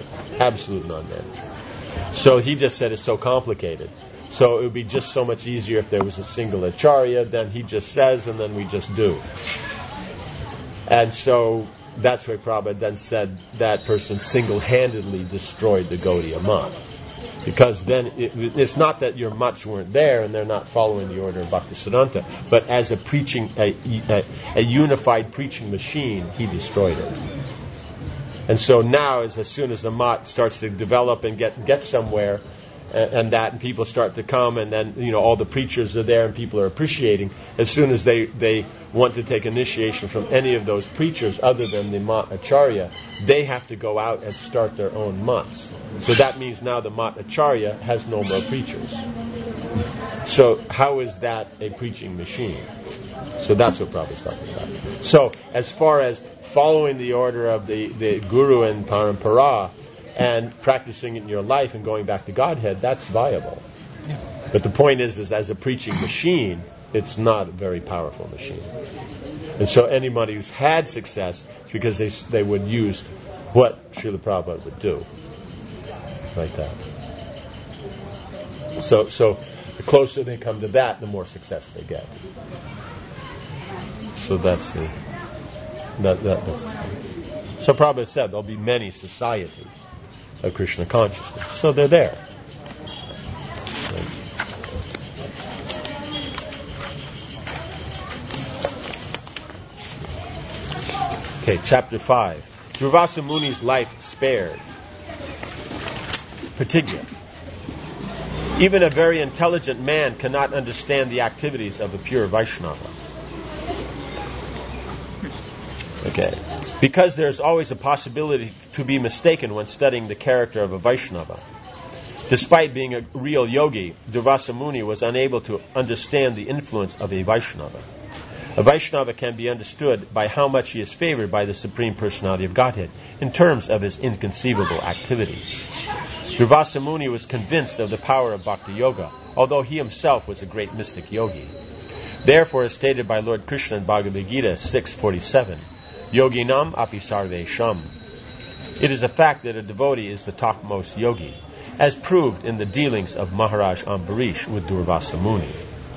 So he just said it's so complicated. So it would be just so much easier if there was a single acharya, then he just says and then we just do. And so that's why Prabhupada then said that person single-handedly destroyed the Gaudiya Math. Because then it's not that your mutts weren't there and they're not following the order of Bhaktisiddhanta, but as a unified preaching machine, he destroyed it. And so now, as soon as the mat starts to develop and get somewhere, and people start to come, and then all the preachers are there and people are appreciating. As soon as they want to take initiation from any of those preachers other than the Mat Acharya, they have to go out and start their own mats. So that means now the Mat Acharya has no more preachers. So how is that a preaching machine? So that's what Prabhupada's talking about. So as far as following the order of the Guru and Parampara, and practicing it in your life and going back to Godhead, that's viable. Yeah. But the point is as a preaching machine, it's not a very powerful machine. And so anybody who's had success, it's because they would use what Srila Prabhupada would do. Like that. So the closer they come to that, the more success they get. So that's the... That's so Prabhupada said there'll be many societies of Krishna consciousness. So they're there. Okay, chapter 5. Durvasa Muni's life spared. Pratigya. Even a very intelligent man cannot understand the activities of a pure Vaishnava. Okay. Because there's always a possibility to be mistaken when studying the character of a Vaishnava. Despite being a real yogi, Durvasa Muni was unable to understand the influence of a Vaishnava. A Vaishnava can be understood by how much he is favored by the Supreme Personality of Godhead in terms of his inconceivable activities. Durvasa Muni was convinced of the power of Bhakti Yoga, although he himself was a great mystic yogi. Therefore, as stated by Lord Krishna in Bhagavad Gita 6:47, Yoginam api sarvesham. It is a fact that a devotee is the topmost yogi, as proved in the dealings of Maharaj Ambarish with Durvasa Muni.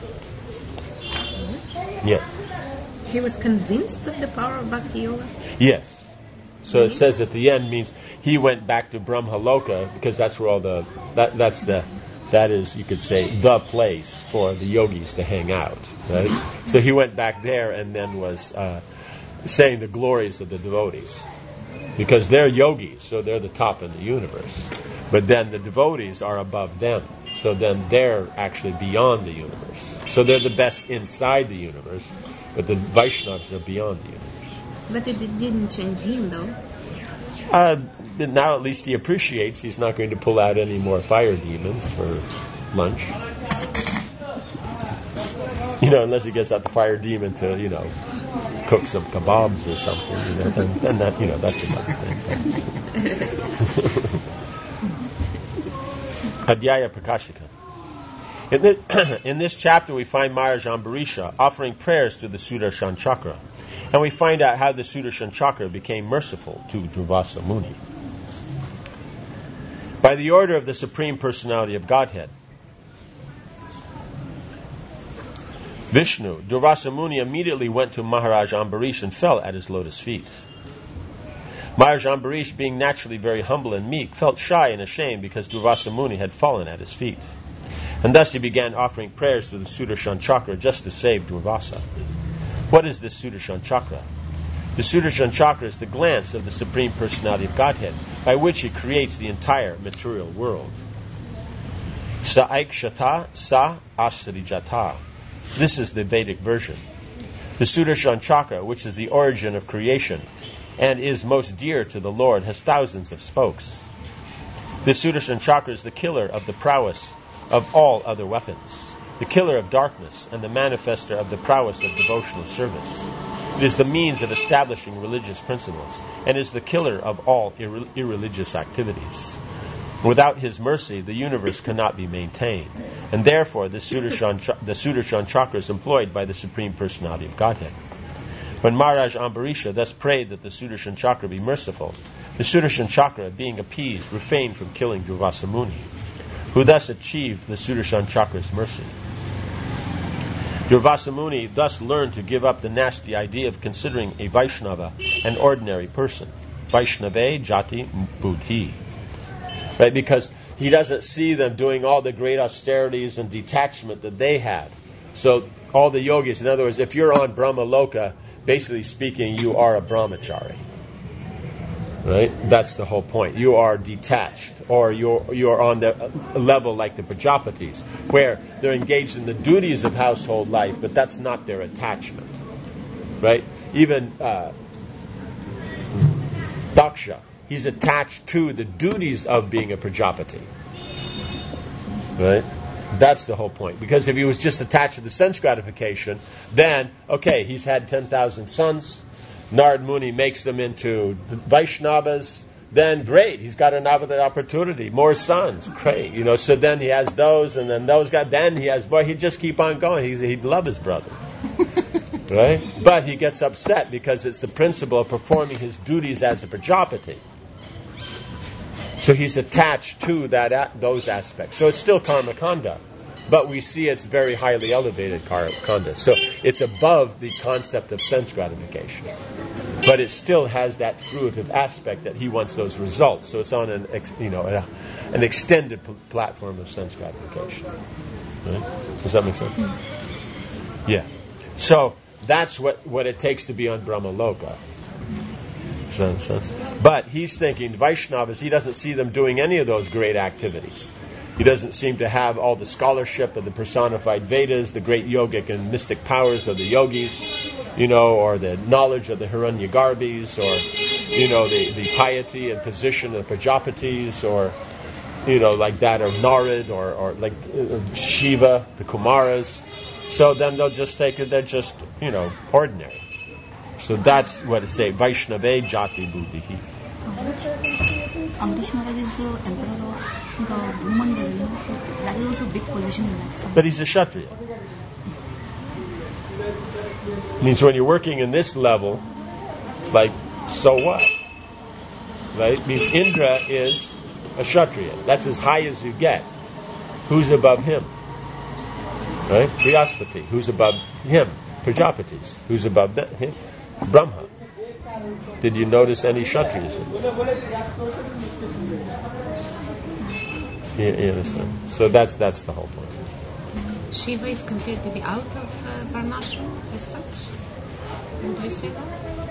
Yes. He was convinced of the power of Bhakti Yoga? Yes. So it says at the end means he went back to Brahmaloka because that's where all that is, you could say, the place for the yogis to hang out. Right? So he went back there and then was saying the glories of the devotees. Because they're yogis, so they're the top in the universe. But then the devotees are above them. So then they're actually beyond the universe. So they're the best inside the universe, but the Vaishnavas are beyond the universe. But it didn't change him, though. Now at least he appreciates he's not going to pull out any more fire demons for lunch. Unless he gets that fire demon to, cook some kebabs or something, then that, that's another thing. Adhyaya Prakashika. In this chapter, we find Maharaj Ambarisha offering prayers to the Sudarshan Chakra, and we find out how the Sudarshan Chakra became merciful to Durvasa Muni. By the order of the Supreme Personality of Godhead, Vishnu, Durvasa Muni immediately went to Maharaj Ambarish and fell at his lotus feet. Maharaj Ambarish, being naturally very humble and meek, felt shy and ashamed because Durvasa Muni had fallen at his feet. And thus he began offering prayers to the Sudarshan Chakra just to save Durvasa. What is this Sudarshan Chakra? The Sudarshan Chakra is the glance of the Supreme Personality of Godhead, by which he creates the entire material world. Sa aikshata sa asrijata. This is the Vedic version. The Sudarshan Chakra, which is the origin of creation and is most dear to the Lord, has thousands of spokes. The Sudarshan Chakra is the killer of the prowess of all other weapons, the killer of darkness and the manifester of the prowess of devotional service. It is the means of establishing religious principles and is the killer of all irreligious activities. Without his mercy, the universe cannot be maintained, and therefore the Sudarshan Chakra is employed by the Supreme Personality of Godhead. When Maharaj Ambarisha thus prayed that the Sudarshan Chakra be merciful, the Sudarshan Chakra, being appeased, refrained from killing Durvasa Muni, who thus achieved the Sudarshan Chakra's mercy. Durvasa Muni thus learned to give up the nasty idea of considering a Vaishnava an ordinary person. Vaishnave jati buddhi. Right? Because he doesn't see them doing all the great austerities and detachment that they have. So all the yogis, in other words, if you're on Brahma Loka, basically speaking, you are a brahmachari. Right? That's the whole point. You are detached, or you're on the level like the Prajapatis, where they're engaged in the duties of household life, but that's not their attachment. Right? Even Daksha, he's attached to the duties of being a Prajapati. Right? That's the whole point. Because if he was just attached to the sense gratification, then, okay, he's had 10,000 sons, Narad Muni makes them into Vaishnavas, then great, he's got another opportunity, more sons, great, so then he has those, and then those guys, then he has, he'd just keep on going, he'd love his brother. Right? But he gets upset because it's the principle of performing his duties as a Prajapati. So he's attached to those aspects. So it's still karma kanda, but we see it's very highly elevated karma kanda. So it's above the concept of sense gratification, but it still has that fruitive aspect that he wants those results. So it's on an extended platform of sense gratification. Right? Does that make sense? Yeah. So that's what it takes to be on Brahma Loka. Sense. But he's thinking Vaishnavas, he doesn't see them doing any of those great activities. He doesn't seem to have all the scholarship of the personified Vedas, the great yogic and mystic powers of the yogis, or the knowledge of the Hiranyagarbhis, or, the piety and position of the Prajapatis, or, like that of Narad, or like Shiva, the Kumaras. So then they'll just take it, they're just, ordinary. So that's what it says, Vaishnave jati buddhi. Amrish Maharaj is the emperor of the Bhumandal, so that is also a big position in that sense. But he's a Kshatriya. Means when you're working in this level, it's like, so what? Right? Means Indra is a Kshatriya. That's as high as you get. Who's above him? Right? Brihaspati. Who's above him? Prajapatis. Who's above him? Brahma. Did you notice any Kshatriyas in there? You understand? So that's the whole point. Shiva is considered to be out of Varnashram as such? Would we say that?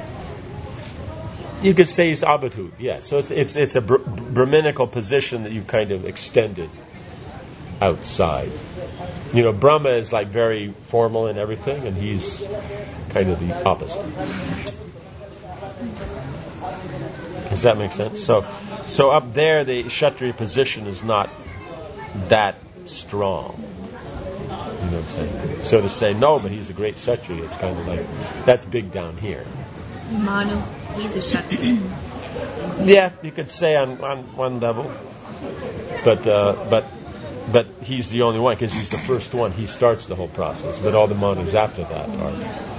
You could say he's abhut, yes. So it's a Brahminical position that you've kind of extended outside. Brahma is like very formal and everything, and he's kind of the opposite. Does that make sense? So up there, the Kshatriya position is not that strong. You know what I'm saying? So to say no, but he's a great Kshatriya, it's kind of like, that's big down here. Manu, he's a Kshatriya. Yeah, you could say on one level, but he's the only one because he's the first one. He starts the whole process, but all the Manus after that are.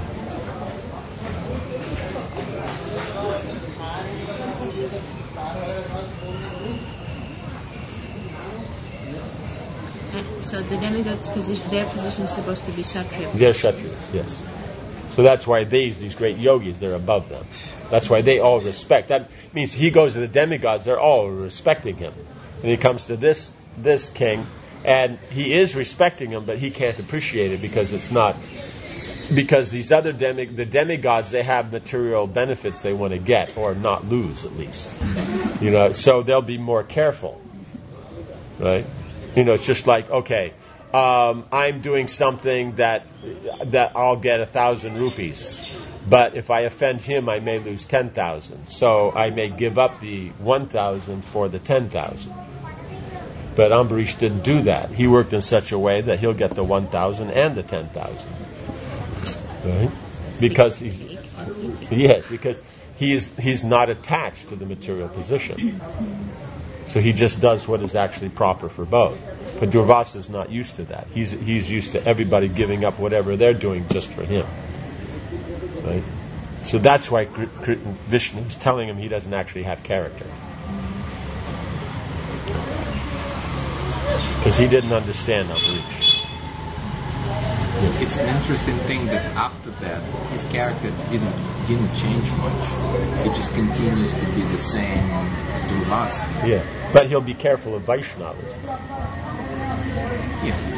So the demigods' position, their position is supposed to be Kshatriya. They're Kshatriyas, yes. So that's why these great yogis, they're above them. That's why they all respect. That means he goes to the demigods, they're all respecting him. And he comes to this king, and he is respecting him, but he can't appreciate it because it's not. Because these other the demigods, they have material benefits they want to get, or not lose at least. You know, so they'll be more careful. Right? You know, it's just like, okay, I'm doing something that I'll get 1,000 rupees. But if I offend him, I may lose 10,000. So I may give up the 1,000 for the 10,000. But Ambarish didn't do that. He worked in such a way that he'll get the 1,000 and the 10,000. Right? Because he's not attached to the material position. So he just does what is actually proper for both. But Durvasa is not used to that. He's used to everybody giving up whatever they're doing just for him. Right? So that's why Vishnu is telling him he doesn't actually have character. Because he didn't understand Ambarish. It's an interesting thing that after that his character didn't change much. It just continues to be the same Durvasa. Yeah, but he'll be careful of Vaishnavas. Yeah.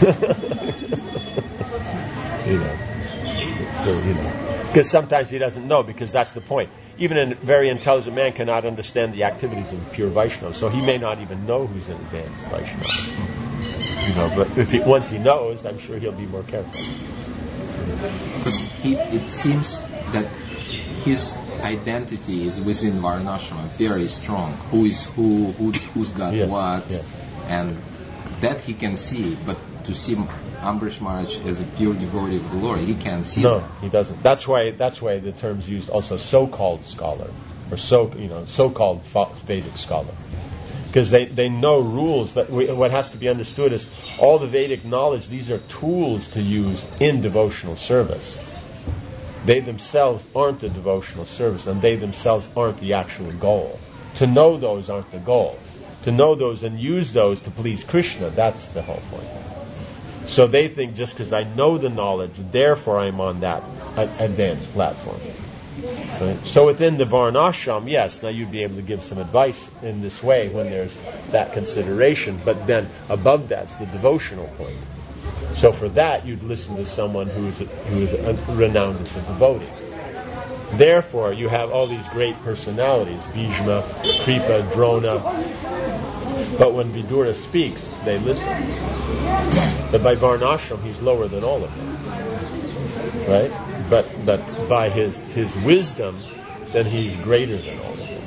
Because sometimes he doesn't know, because that's the point. Even a very intelligent man cannot understand the activities of pure Vaishnava, so he may not even know who's an advanced Vaishnava. But once he knows, I'm sure he'll be more careful. Because it seems that his identity is within Varnashrama very strong. Who's got what, and that he can see. But to see Ambarish Maharaj as a pure devotee of the Lord, he can't see. No, he doesn't. That's why the term's used also, so-called scholar, or so-called Vedic scholar. Because they know rules, but what has to be understood is all the Vedic knowledge, these are tools to use in devotional service. They themselves aren't the devotional service, and they themselves aren't the actual goal. To know those aren't the goal. To know those and use those to please Krishna, that's the whole point. So they think just because I know the knowledge, therefore I'm on that advanced platform. Right? So within the Varnashram, yes, now you'd be able to give some advice in this way when there's that consideration, but then above that's the devotional point. So for that, you'd listen to someone who is renowned as a devotee. Therefore, you have all these great personalities, Bhishma, Kripa, Drona, but when Vidura speaks, they listen. But by Varnashram, he's lower than all of them. Right? But by his wisdom, then he's greater than all of them.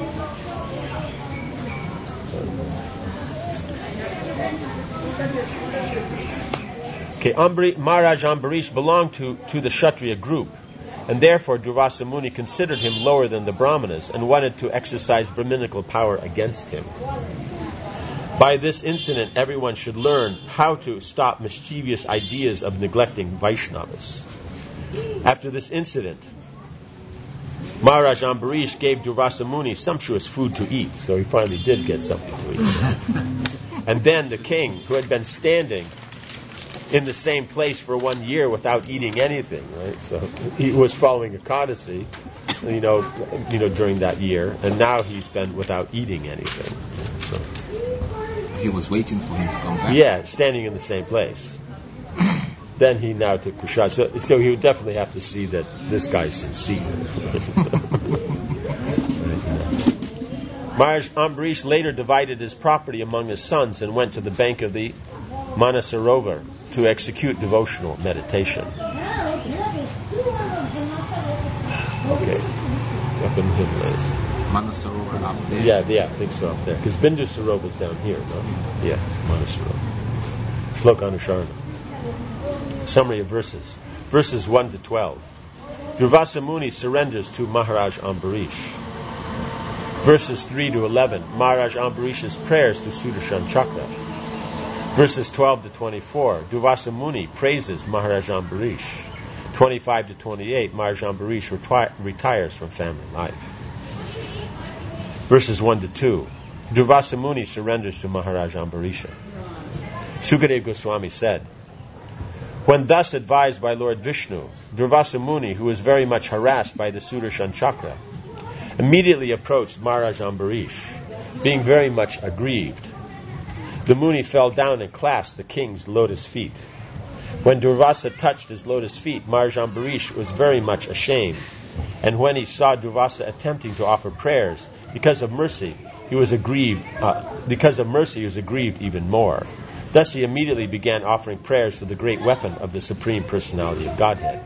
Okay, Maharaj Ambarish belonged to the Kshatriya group, and therefore Durvasa Muni considered him lower than the Brahmanas and wanted to exercise Brahminical power against him. By this incident, everyone should learn how to stop mischievous ideas of neglecting Vaishnavas. After this incident, Maharaj Ambarish gave Durvasa Muni sumptuous food to eat, so he finally did get something to eat. And then the king, who had been standing in the same place for 1 year without eating anything, right? So he was following Ekadasi, during that year, and now he's been without eating anything. So he was waiting for him to come back. Yeah, standing in the same place. Then he now took prasad. So he would definitely have to see that this guy's sincere. Maharaj Ambarish later divided his property among his sons and went to the bank of the Manasarovar to execute devotional meditation. Okay, up in the Himalayas. Manasarovar up there? Yeah, I think so, up there. Because Bindu Sarovar is down here, no? Yeah, it's Manasarovar. Shloka Anusharana. Summary of verses. Verses 1 to 12. Durvasa Muni surrenders to Maharaj Ambarish. Verses 3 to 11. Maharaj Ambarish's prayers to Sudarshan Chakra. Verses 12 to 24. Durvasa Muni praises Maharaj Ambarish. 25 to 28. Maharaj Ambarish retires from family life. Verses 1 to 2. Durvasa Muni surrenders to Maharaj Ambarisha. Sukadeva Goswami said, when thus advised by Lord Vishnu, Durvasa Muni, who was very much harassed by the Sudarshan Chakra, immediately approached Maharaj Ambarish, being very much aggrieved. The Muni fell down and clasped the king's lotus feet. When Durvasa touched his lotus feet, Maharaj Ambarish was very much ashamed, and when he saw Durvasa attempting to offer prayers, because of mercy, he was aggrieved even more. Thus he immediately began offering prayers for the great weapon of the Supreme Personality of Godhead.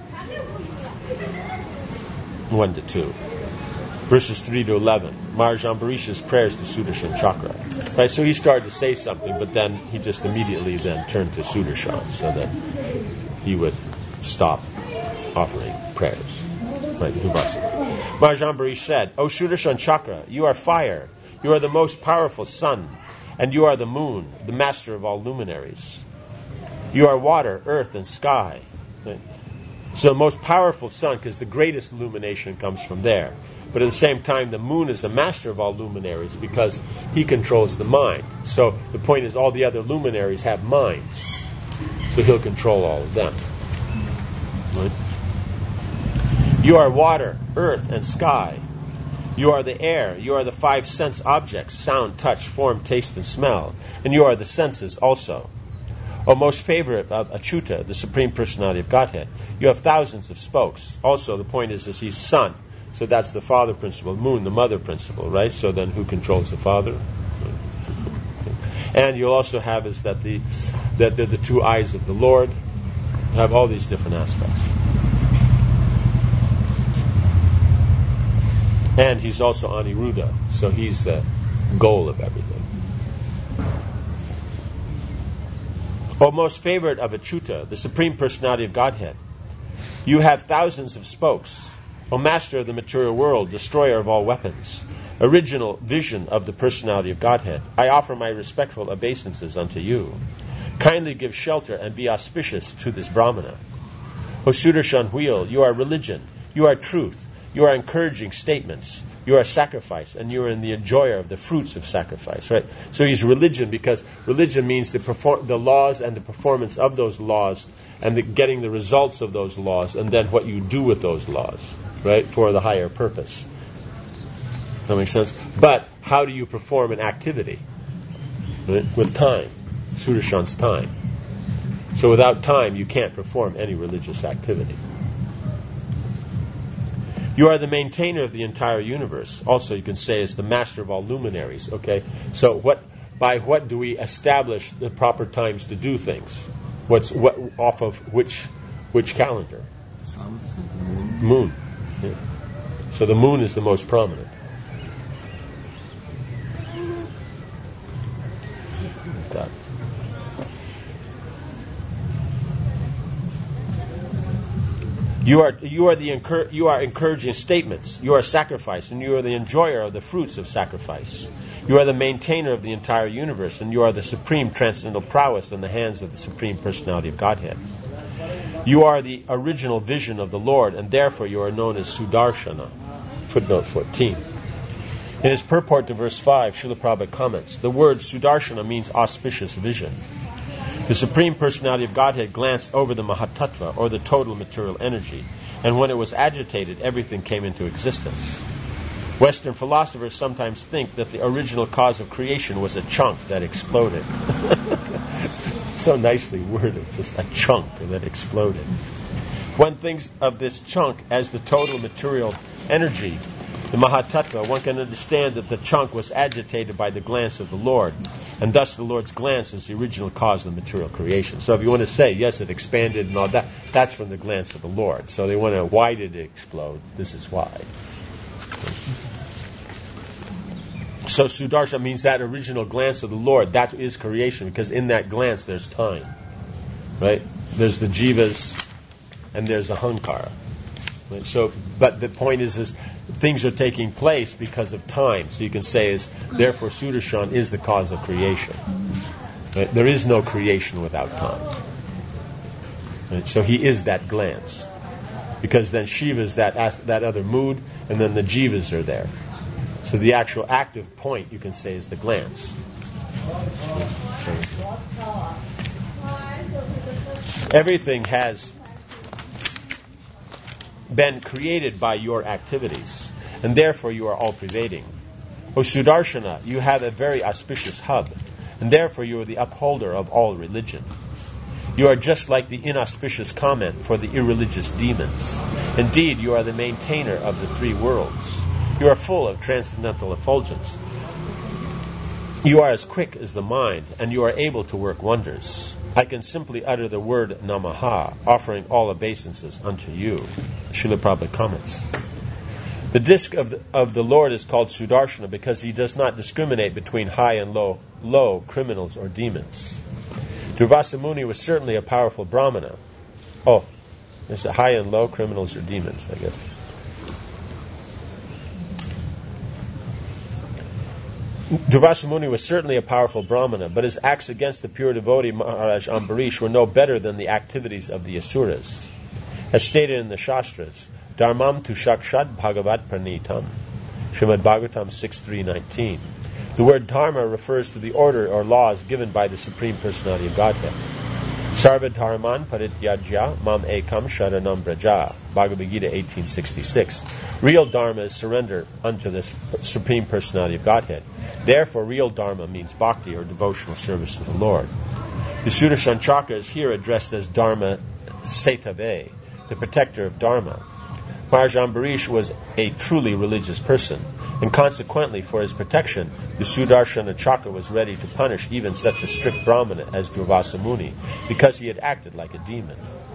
1 to 2. Verses 3 to 11. Maharaj Ambarish's prayers to Sudarshan Chakra. Right, so he started to say something, but then he just immediately then turned to Sudarshan so that he would stop offering prayers. Right, Durvasa. Maharaj Ambarish said, O Sudarshan Chakra, you are fire. You are the most powerful sun. And you are the moon, the master of all luminaries. You are water, earth, and sky. Right? So the most powerful sun, because the greatest illumination comes from there. But at the same time, the moon is the master of all luminaries because he controls the mind. So the point is all the other luminaries have minds. So he'll control all of them. Right? You are water, earth, and sky. You are the air, you are the five sense objects, sound, touch, form, taste, and smell. And you are the senses also. O most favorite of Achyuta, the Supreme Personality of Godhead, you have thousands of spokes. Also, the point is he's sun. So that's the father principle, moon, the mother principle, right? So then who controls the father? And you'll also have is that the two eyes of the Lord. You have all these different aspects. And he's also Aniruddha, so he's the goal of everything. O most favorite of Achyuta, the Supreme Personality of Godhead, you have thousands of spokes. O master of the material world, destroyer of all weapons, original vision of the Personality of Godhead, I offer my respectful obeisances unto you. Kindly give shelter and be auspicious to this Brahmana. O Sudarshan wheel, you are religion, you are truth, you are encouraging statements, you are sacrifice, and you are the enjoyer of the fruits of sacrifice. Right? So he's religion because religion means the laws and the performance of those laws and getting the results of those laws and then what you do with those laws, right, for the higher purpose. Does that make sense? But how do you perform an activity? Right? With time. Sudarshan's time. So without time, you can't perform any religious activity. You are the maintainer of the entire universe. Also, you can say is the master of all luminaries. Okay, so by what do we establish the proper times to do things? What off of which calendar? Moon. Yeah. So the moon is the most prominent. Like that. You are encouraging statements. You are sacrifice, and you are the enjoyer of the fruits of sacrifice. You are the maintainer of the entire universe, and you are the supreme transcendental prowess in the hands of the Supreme Personality of Godhead. You are the original vision of the Lord, and therefore you are known as Sudarshana. Footnote 14. In his purport to verse 5, Srila Prabhupada comments, the word Sudarshana means auspicious vision. The Supreme Personality of Godhead glanced over the Mahatattva, or the total material energy, and when it was agitated, everything came into existence. Western philosophers sometimes think that the original cause of creation was a chunk that exploded. So nicely worded, just a chunk that exploded. One thinks of this chunk as the total material energy, the Mahatattva, one can understand that the chunk was agitated by the glance of the Lord, and thus the Lord's glance is the original cause of the material creation. So if you want to say, yes, it expanded and all that, that's from the glance of the Lord. So they want to, why did it explode? This is why. So Sudarsha means that original glance of the Lord, that is creation, because in that glance there's time. right? There's the jivas, and there's the ahankara. Right? So, but the point is things are taking place because of time. So you can say therefore Sudarshan is the cause of creation. Right? There is no creation without time. Right? So he is that glance. Because then Shiva is that other mood, and then the jivas are there. So the actual active point, you can say, is the glance. Everything has been created by your activities, and therefore you are all-pervading. O Sudarshana, you have a very auspicious hub, and therefore you are the upholder of all religion. You are just like the inauspicious comment for the irreligious demons. Indeed, you are the maintainer of the three worlds. You are full of transcendental effulgence. You are as quick as the mind, and you are able to work wonders. I can simply utter the word Namaha, offering all obeisances unto you. Srila Prabhupada comments. The disc of the Lord is called Sudarshana because he does not discriminate between high and low criminals or demons. Durvasa Muni was certainly a powerful Brahmana. Oh, there's a high and low criminals or demons, I guess. Durvasa Muni was certainly a powerful Brahmana, but his acts against the pure devotee Maharaj Ambarish were no better than the activities of the Asuras. As stated in the Shastras, Dharmam tu shakshat bhagavat pranitam, Srimad Bhagavatam 6.3.19. The word dharma refers to the order or laws given by the Supreme Personality of Godhead. Sarva dharman parityajya mam ekam sharanam braja, Bhagavad Gita 18.66. Real dharma is surrender unto the Supreme Personality of Godhead. Therefore, real dharma means bhakti or devotional service to the Lord. The Sudarshan Chakra is here addressed as Dharma Setave, the protector of Dharma. Maharaj Ambarish was a truly religious person, and consequently, for his protection, the Sudarshana Chakra was ready to punish even such a strict Brahmana as Durvasa Muni, because he had acted like a demon.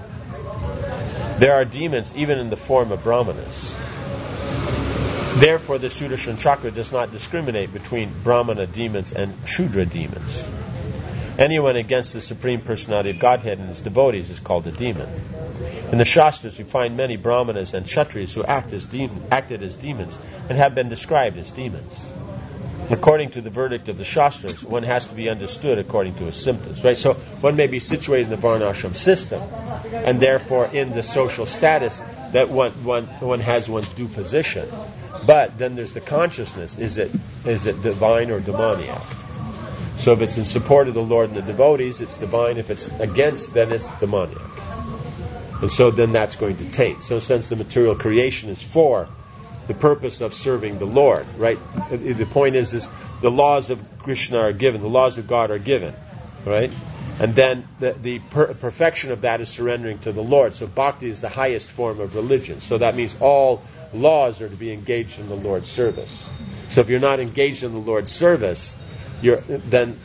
There are demons even in the form of Brahmanas. Therefore, the Sudarshan Chakra does not discriminate between Brahmana demons and Shudra demons. Anyone against the Supreme Personality of Godhead and his devotees is called a demon. In the Shastras, we find many Brahmanas and Kshatriyas who acted as demons and have been described as demons. According to the verdict of the Shastras, one has to be understood according to his symptoms. Right? So one may be situated in the Varnashram system, and therefore in the social status that one has one's due position. But then there's the consciousness: is it divine or demoniac? So if it's in support of the Lord and the devotees, it's divine. If it's against, then it's demoniac. And so then that's going to taint. So since the material creation is for the purpose of serving the Lord, right? The point is the laws of Krishna are given, the laws of God are given, right? And then the perfection of that is surrendering to the Lord. So bhakti is the highest form of religion. So that means all laws are to be engaged in the Lord's service. So if you're not engaged in the Lord's service, then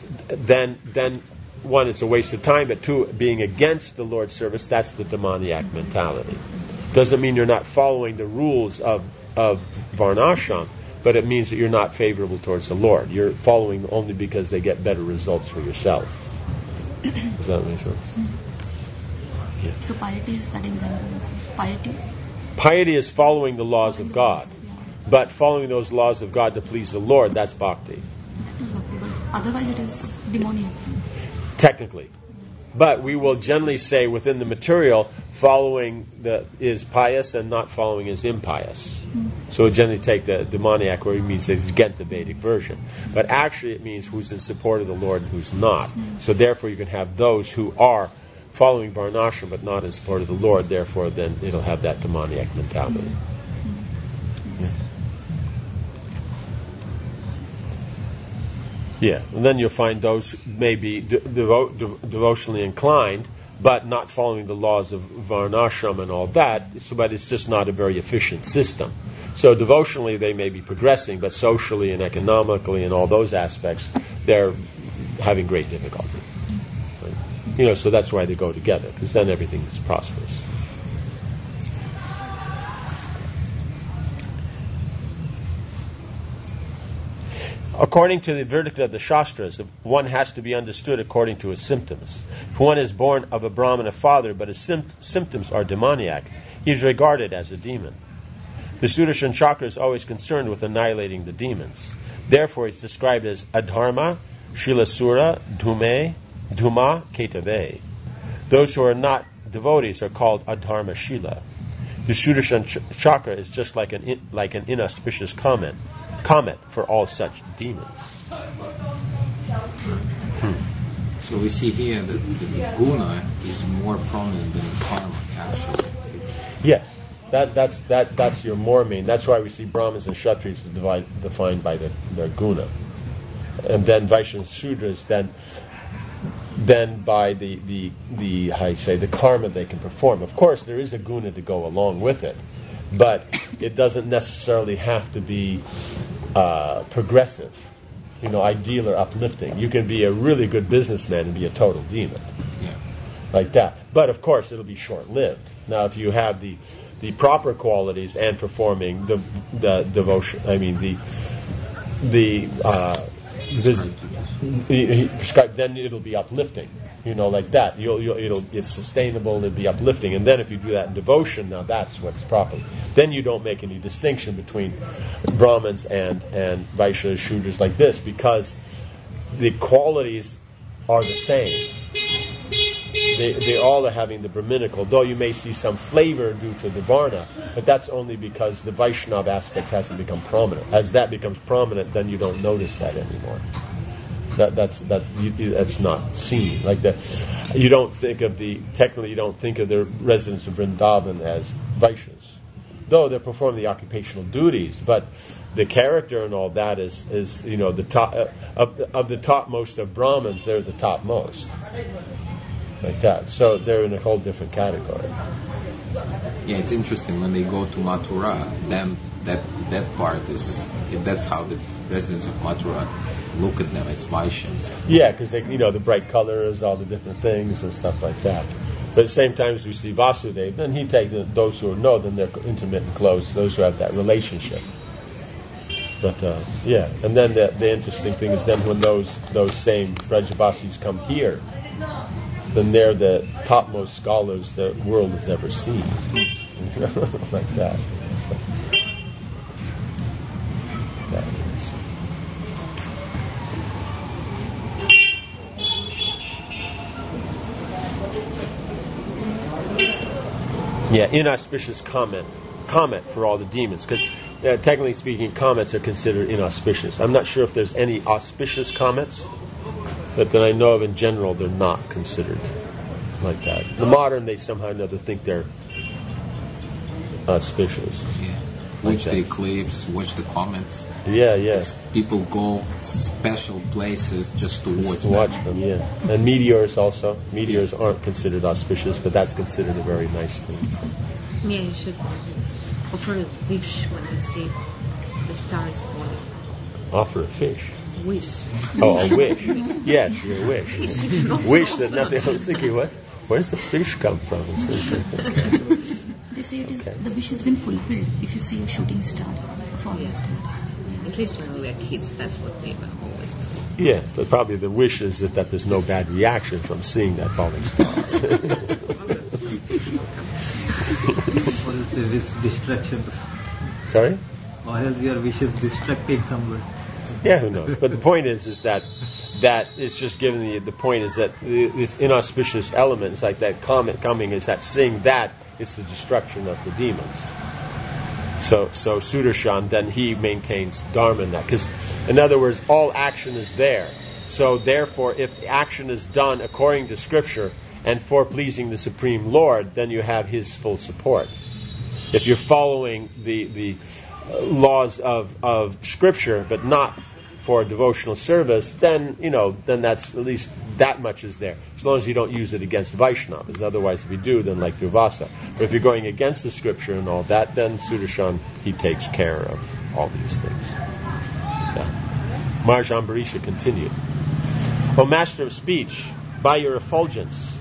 one, it's a waste of time, but two, being against the Lord's service, that's the demoniac mentality. Doesn't mean you're not following the rules of Varnashram, but it means that you're not favorable towards the Lord. You're following only because they get better results for yourself. Does that make sense? Yeah. So piety is that example. Piety? Piety is following the laws of God. But following those laws of God to please the Lord, that's bhakti. That is bhakti, but otherwise it is demoniac. Technically. But we will generally say within the material, following is pious and not following is impious. So we generally take the demoniac where it means it's against the Vedic version. But actually it means who's in support of the Lord and who's not. So therefore you can have those who are following Varnashram but not in support of the Lord, therefore then it'll have that demoniac mentality. Yeah, and then you'll find those who may be devotionally inclined, but not following the laws of Varnashram and all that, but it's just not a very efficient system. So devotionally they may be progressing, but socially and economically and all those aspects, they're having great difficulty. Right? So that's why they go together, because then everything is prosperous. According to the verdict of the Shastras, one has to be understood according to his symptoms. If one is born of a Brahmana father, but his symptoms are demoniac, he is regarded as a demon. The Sudarshan Chakra is always concerned with annihilating the demons. Therefore, he is described as Adharma, Shilasura, Dhuma, Ketave. Those who are not devotees are called Adharma Shila. The Sudarshan Chakra is just like an inauspicious comet for all such demons. So we see here that the guna is more prominent than the karma, actually. Yes, that's your more main. That's why we see Brahmins and Kshatriyas defined by their guna, and then Vaishyas and Shudras then by the how you say, the karma they can perform. Of course, there is a guna to go along with it, but it doesn't necessarily have to be progressive, ideal or uplifting. You can be a really good businessman and be a total demon, like that. But of course, it'll be short-lived. Now, if you have the proper qualities and performing the devotion, prescribed, then it'll be uplifting, like that. It's sustainable, it'll be uplifting. And then if you do that in devotion, now that's what's proper. Then you don't make any distinction between Brahmins and Vaishyas, Shudras like this, because the qualities are the same. They all are having the Brahminical, though you may see some flavor due to the Varna, but that's only because the Vaishnava aspect hasn't become prominent. As that becomes prominent, then you don't notice that anymore. That's not seen like that. You don't think of the residents of Vrindavan as Vaishyas, though they're performing the occupational duties. But the character and all that is the top of the topmost of Brahmins. They're the topmost, like that. So they're in a whole different category. Yeah, it's interesting when they go to Mathura. Then that part that's how the residents of Mathura look at them as Vaishyas. Yeah, because they, the bright colors, all the different things and stuff like that. But at the same time, as we see Vasudeva, then he takes those who know them, they're intimate and close, those who have that relationship. But and then the interesting thing is then when those same Brajavasis come here, then they're the topmost scholars the world has ever seen, like that. So, inauspicious comet for all the demons, because technically speaking, comets are considered inauspicious. I'm not sure if there's any auspicious comets, but that I know of in general, they're not considered like that. The modern, they somehow or another think they're auspicious. Yeah. Watch the eclipse, watch the comets. Yeah. People go special places just to watch them. Yeah. And meteors also. Meteors aren't considered auspicious, but that's considered a very nice thing. So. Yeah, you should offer a wish when you see the stars falling. Offer a fish? Wish. Oh, a wish. Yes, your wish. Wish that nothing. I was thinking, where's the fish come from? They say the wish has been fulfilled if you see a shooting star, a falling star. At least when we were kids, that's what we were always. Yeah, but probably the wish is that there's no bad reaction from seeing that falling star. Or is this distraction? Sorry? Or else your wish is distracting somewhere. Yeah, who knows? But the point is that it's just giving the point is that this inauspicious element, it's like that comet coming, is that seeing that it's the destruction of the demons. So Sudarshan, then he maintains Dharma in that. Because, in other words, all action is there. So therefore, if the action is done according to Scripture and for pleasing the Supreme Lord, then you have His full support. If you're following the laws of Scripture, but not for devotional service, then that's at least that much is there. As long as you don't use it against Vaishnavas. Otherwise, if you do, then like Durvasa. But if you're going against the Scripture and all that, then Sudarshan, he takes care of all these things. Yeah. Maharaj Ambarisha continued. O Master of Speech, by your effulgence,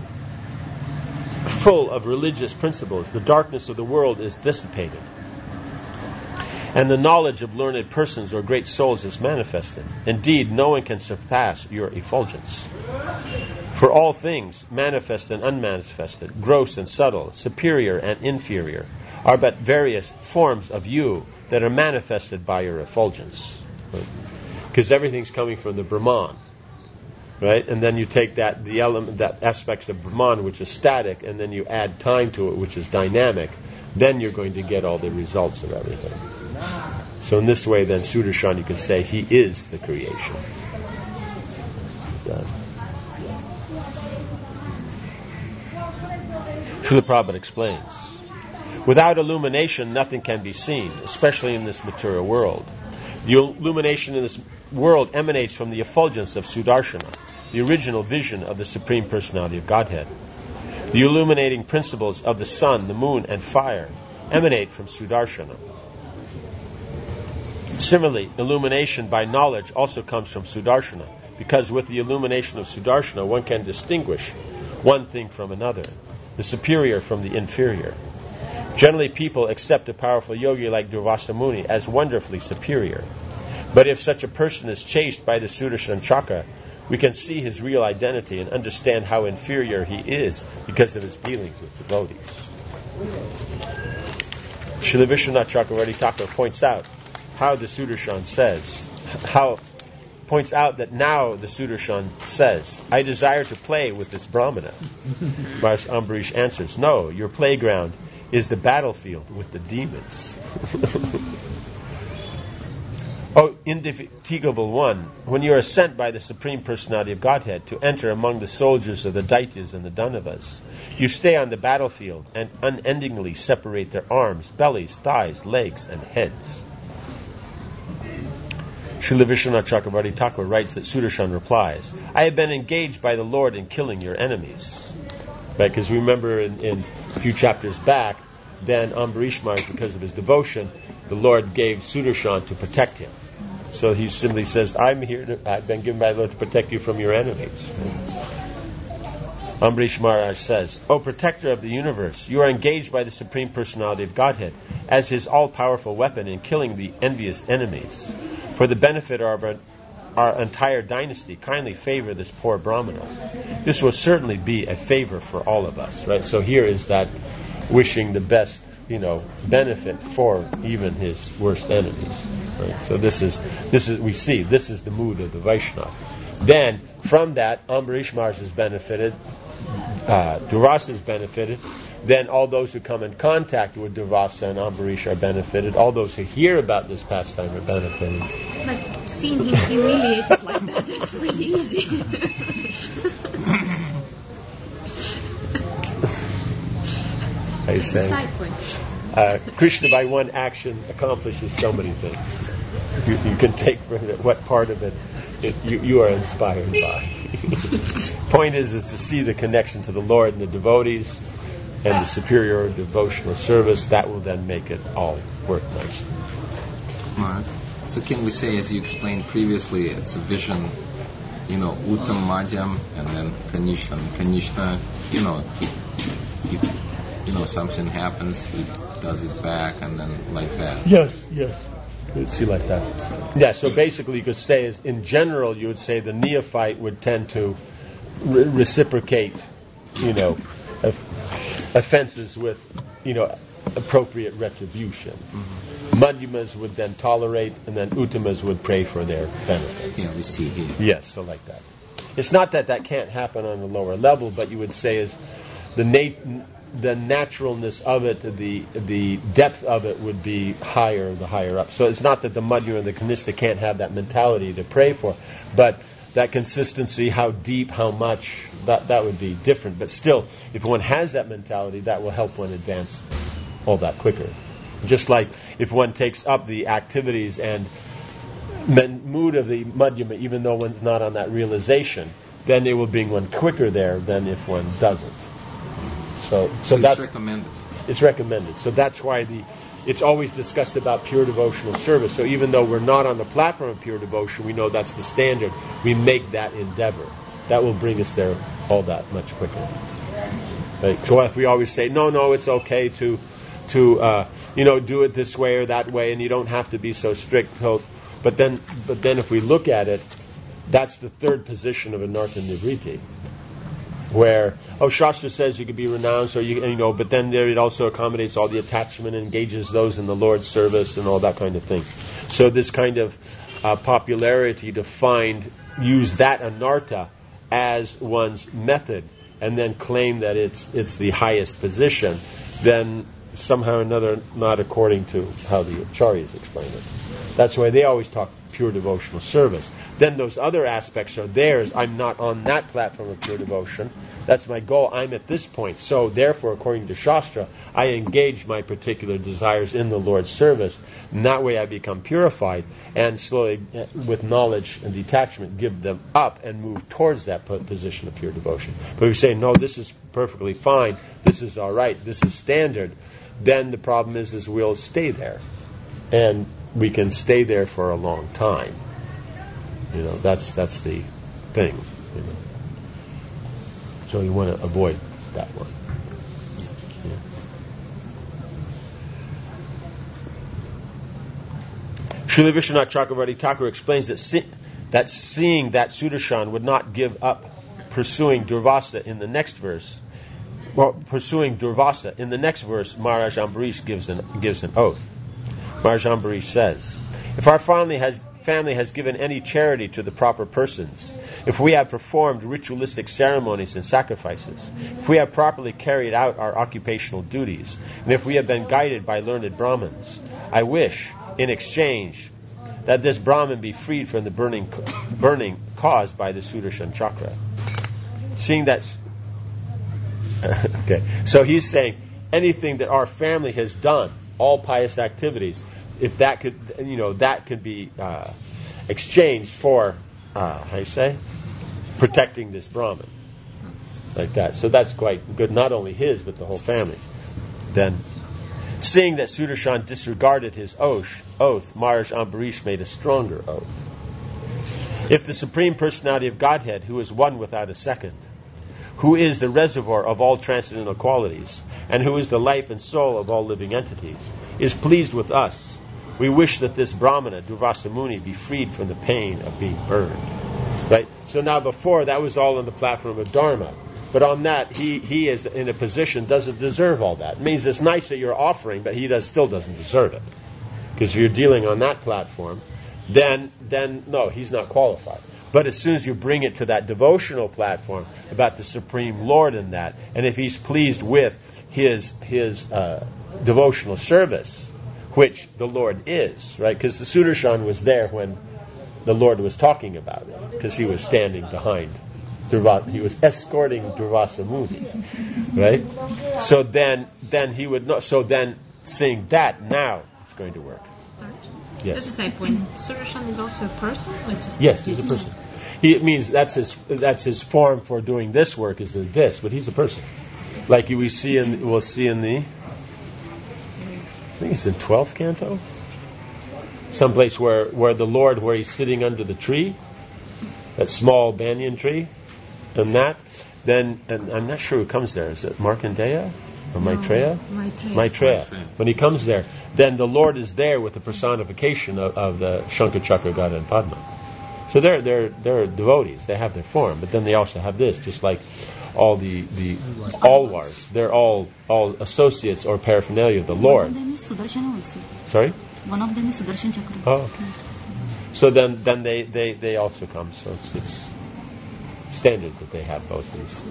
full of religious principles, the darkness of the world is dissipated. And the knowledge of learned persons or great souls is manifested. Indeed, no one can surpass your effulgence. For all things, manifest and unmanifested, gross and subtle, superior and inferior, are but various forms of you that are manifested by your effulgence. Because everything's coming from the Brahman. Right? And then you take the element, that aspects of Brahman, which is static, and then you add time to it, which is dynamic. Then you're going to get all the results of everything. So in this way, then, Sudarshan, you can say, he is the creation. Done. Srila Prabhupada explains, without illumination, nothing can be seen, especially in this material world. The illumination in this world emanates from the effulgence of Sudarshana, the original vision of the Supreme Personality of Godhead. The illuminating principles of the sun, the moon, and fire emanate from Sudarshana. Similarly, illumination by knowledge also comes from Sudarshana, because with the illumination of Sudarshana, one can distinguish one thing from another, the superior from the inferior. Generally, people accept a powerful yogi like Durvasa Muni as wonderfully superior. But if such a person is chased by the Sudarshan Chakra, we can see his real identity and understand how inferior he is because of his dealings with devotees. Srila Vishwanath Chakravarti Thakur points out how the Sudarshan points out that now the Sudarshan says, I desire to play with this Brahmana. Whereas Ambarish answers, no, your playground is the battlefield with the demons. O indefatigable one, when you are sent by the Supreme Personality of Godhead to enter among the soldiers of the Daityas and the Danavas, you stay on the battlefield and unendingly separate their arms, bellies, thighs, legs, and heads. Srila Vishwanath Chakravarti Thakur writes that Sudarshan replies, I have been engaged by the Lord in killing your enemies. Right? Because remember in a few chapters back, then Ambarish Maharaj, because of his devotion, the Lord gave Sudarshan to protect him. So he simply says, I've been given by the Lord to protect you from your enemies. Ambarish Maharaj says, O protector of the universe, you are engaged by the Supreme Personality of Godhead as his all-powerful weapon in killing the envious enemies. For the benefit of our entire dynasty, kindly favor this poor Brahmana. This will certainly be a favor for all of us. Right? So here is that wishing the best, benefit for even his worst enemies. Right? So this is we see this is the mood of the Vaishnava. Then from that, Ambarish Maharaj has benefited, Durvasa has benefited. Then all those who come in contact with Durvasa and Ambarish are benefited. All those who hear about this pastime are benefited. But seeing him humiliated like that, it's pretty easy. How you saying? Krishna by one action accomplishes so many things. You can take from it what part of it you are inspired by. Point is to see the connection to the Lord and the devotees and the superior devotional service. That will then make it all work nicely. So can we say, as you explained previously, it's a vision, Uttam Madhyam and then Kanishta. Kanishta, something happens, he does it back, and then like that. Yes. Let's see like that. Yeah, so basically you could say, is in general, you would say the neophyte would tend to reciprocate, offenses with, appropriate retribution. Mm-hmm. Madhyamas would then tolerate, and then Uttamas would pray for their benefit. Yeah, we see here. Yes, so like that. It's not that can't happen on the lower level, but you would say is the naturalness of it, the depth of it would be higher the higher up. So it's not that the Madhyama and the Kanishta can't have that mentality to pray for, but that consistency, how deep, how much, that would be different. But still, if one has that mentality, that will help one advance all that quicker. Just like if one takes up the activities and mood of the Madhyama, even though one's not on that realization, then it will bring one quicker there than if one doesn't. So that's recommended. It's recommended. So that's why it's always discussed about pure devotional service. So even though we're not on the platform of pure devotion, we know that's the standard. We make that endeavor. That will bring us there all that much quicker. Right? So if we always say, no, it's okay to do it this way or that way, and you don't have to be so strict. So, but then if we look at it, that's the third position of Anartha Nivriti, where Shastra says you could be renounced, or but then there it also accommodates all the attachment and engages those in the Lord's service and all that kind of thing. So this kind of popularity to use that Anartha as one's method, and then claim that it's the highest position, then somehow or another not according to how the Acharyas explain it. That's why they always talk pure devotional service. Then those other aspects are theirs. I'm not on that platform of pure devotion. That's my goal. I'm at this point. So therefore, according to Shastra, I engage my particular desires in the Lord's service. And that way I become purified, and slowly, with knowledge and detachment, give them up and move towards that position of pure devotion. But if we say, no, this is perfectly fine, this is all right, this is standard, then the problem is we'll stay there. And we can stay there for a long time. That's the thing. So you want to avoid that one. Srila Vishwanath Chakravarti Thakur explains that seeing that Sudarshan would not give up pursuing Durvasa in the next verse. Well, pursuing Durvasa in the next verse, Maharaj Ambarish gives an oath. Maharaj Ambarish says, if our family has given any charity to the proper persons, if we have performed ritualistic ceremonies and sacrifices, if we have properly carried out our occupational duties, and if we have been guided by learned Brahmins, I wish, in exchange, that this Brahmin be freed from the burning caused by the Sudarshan Chakra. Seeing that... okay, so he's saying, anything that our family has done, all pious activities, if that could be exchanged for protecting this Brahmin, like that. So that's quite good, not only his but the whole family. Then, seeing that Sudarshan disregarded his oath, Maharaj Ambarish made a stronger oath. If the Supreme Personality of Godhead, who is one without a second, who is the reservoir of all transcendental qualities, and who is the life and soul of all living entities, is pleased with us, we wish that this Brahmana, Durvasa Muni, be freed from the pain of being burned. Right? So now before, that was all on the platform of Dharma. But on that, he is in a position, doesn't deserve all that. It means it's nice that you're offering, but he still doesn't deserve it. Because if you're dealing on that platform, then no, he's not qualified. But as soon as you bring it to that devotional platform about the Supreme Lord in that, and if he's pleased with his devotional service, which the Lord is, right? Because the Sudarshan was there when the Lord was talking about it, because he was standing behind Durvasa. He was escorting Durvasa Muni, right? So then he would know. So then, seeing that, now it's going to work. Yes. Just a side point. Sudarshan is also a person, or just yes, he's a person. It means that's his form for doing this work is this, but he's a person. Like we'll see in the, I think it's in 12th canto, someplace where the Lord, where he's sitting under the tree, that small banyan tree, and I'm not sure who comes there. Is it Markandeya or Maitreya? Maitreya. When he comes there, then the Lord is there with the personification of the Shankha Chakra, Gada, and Padma. So they're devotees. They have their form, but then they also have this, just like all the Alwars. They're all associates or paraphernalia of the Lord. One of them is Sudarshan also. Sorry? One of them is Sudarshan Chakra. Oh, okay. So then they also come. So it's standard that they have both these.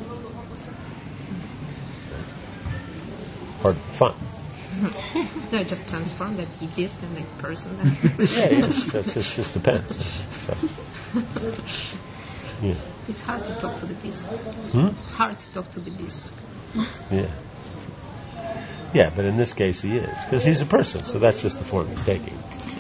Or fun. No, just transform that he is the next person. Yeah. So it just depends. So. Yeah. It's hard to talk to the beast. Hard to talk to the beast. Yeah. Yeah, but in this case he is, because he's a person, so that's just the form he's taking.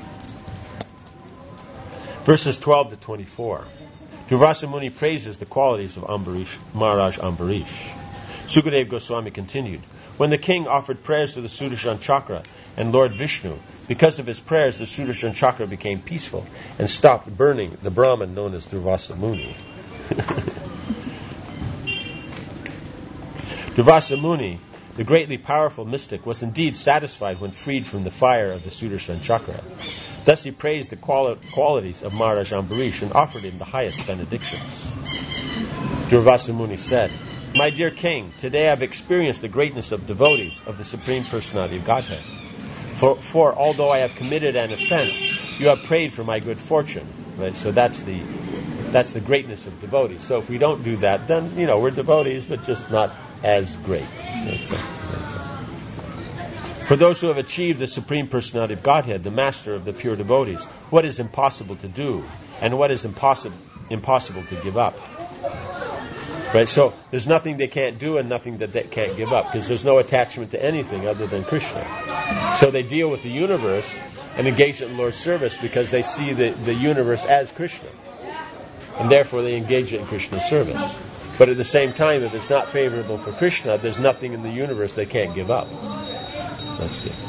Verses 12 to 24. Durvasa Muni praises the qualities of Maharaj Ambarish. Sukadeva Goswami continued, when the king offered prayers to the Sudarshan Chakra and Lord Vishnu, because of his prayers the Sudarshan Chakra became peaceful and stopped burning the Brahman known as Durvasa Muni. Durvasa Muni The greatly powerful mystic was indeed satisfied when freed from the fire of the Sudarshan Chakra. Thus he praised the qualities of Maharaj Ambarish and offered him the highest benedictions. Durvasa Muni said, "My dear king, today I've experienced the greatness of devotees of the Supreme Personality of Godhead. For although I have committed an offense, you have prayed for my good fortune." Right? So that's the greatness of devotees. So if we don't do that, then we're devotees, but just not as great. That's it. For those who have achieved the Supreme Personality of Godhead, the Master of the pure devotees, what is impossible to do, and what is impossible to give up? Right, so there's nothing they can't do and nothing that they can't give up, because there's no attachment to anything other than Krishna. So they deal with the universe and engage in Lord's service because they see the universe as Krishna. And therefore they engage in Krishna's service. But at the same time, if it's not favorable for Krishna, there's nothing in the universe they can't give up. That's it.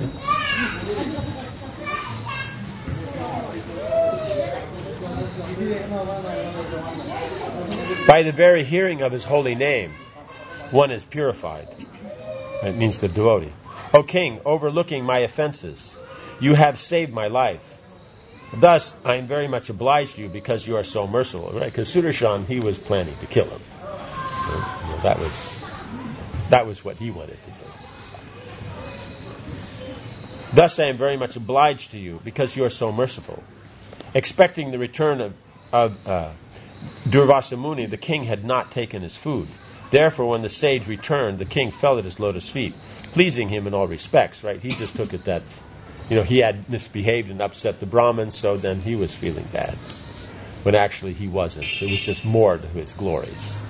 By the very hearing of his holy name, one is purified. It means the devotee. O king, overlooking my offenses, you have saved my life. Thus, I am very much obliged to you because you are so merciful. Right? Because Sudarshan, he was planning to kill him. That was what he wanted to do. Thus, I am very much obliged to you because you are so merciful. Expecting the return of Durvasa Muni, the king had not taken his food. Therefore, when the sage returned, the king fell at his lotus feet, pleasing him in all respects. Right? He just took it that, he had misbehaved and upset the Brahmins, so then he was feeling bad. When actually he wasn't. It was just more to his glories.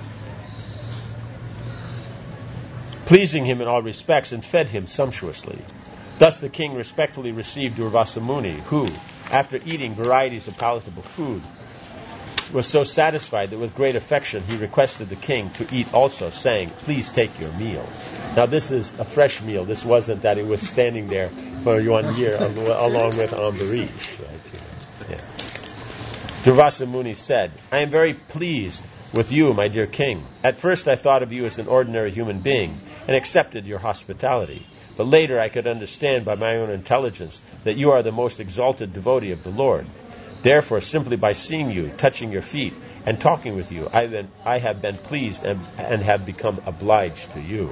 Pleasing him in all respects and fed him sumptuously. Thus the king respectfully received Durvasa Muni, who, after eating varieties of palatable food, was so satisfied that with great affection he requested the king to eat also, saying, "Please take your meal." Now this is a fresh meal. This wasn't that it was standing there for 1 year along with Ambarish. Right? Yeah. Durvasa Muni said, "I am very pleased with you, my dear king. At first I thought of you as an ordinary human being and accepted your hospitality. But later I could understand by my own intelligence that you are the most exalted devotee of the Lord. Therefore, simply by seeing you, touching your feet, and talking with you, I have been pleased and have become obliged to you."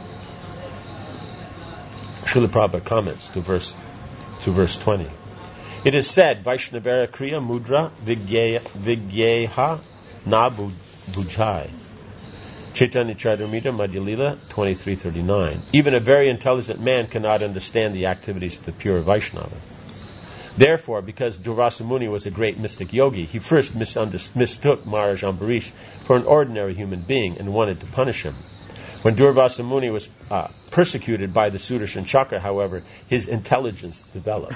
Srila Prabhupada comments to verse 20. It is said, "Vaishnavara kriya mudra vigyeha na bujai." Chaitanya Charitamrita Madhya Lila 2339. Even a very intelligent man cannot understand the activities of the pure Vaishnava. Therefore, because Durvasa Muni was a great mystic yogi, he first mistook Maharaj Ambarish for an ordinary human being and wanted to punish him. When Durvasa Muni was persecuted by the Sudarshan Chakra, however, his intelligence developed.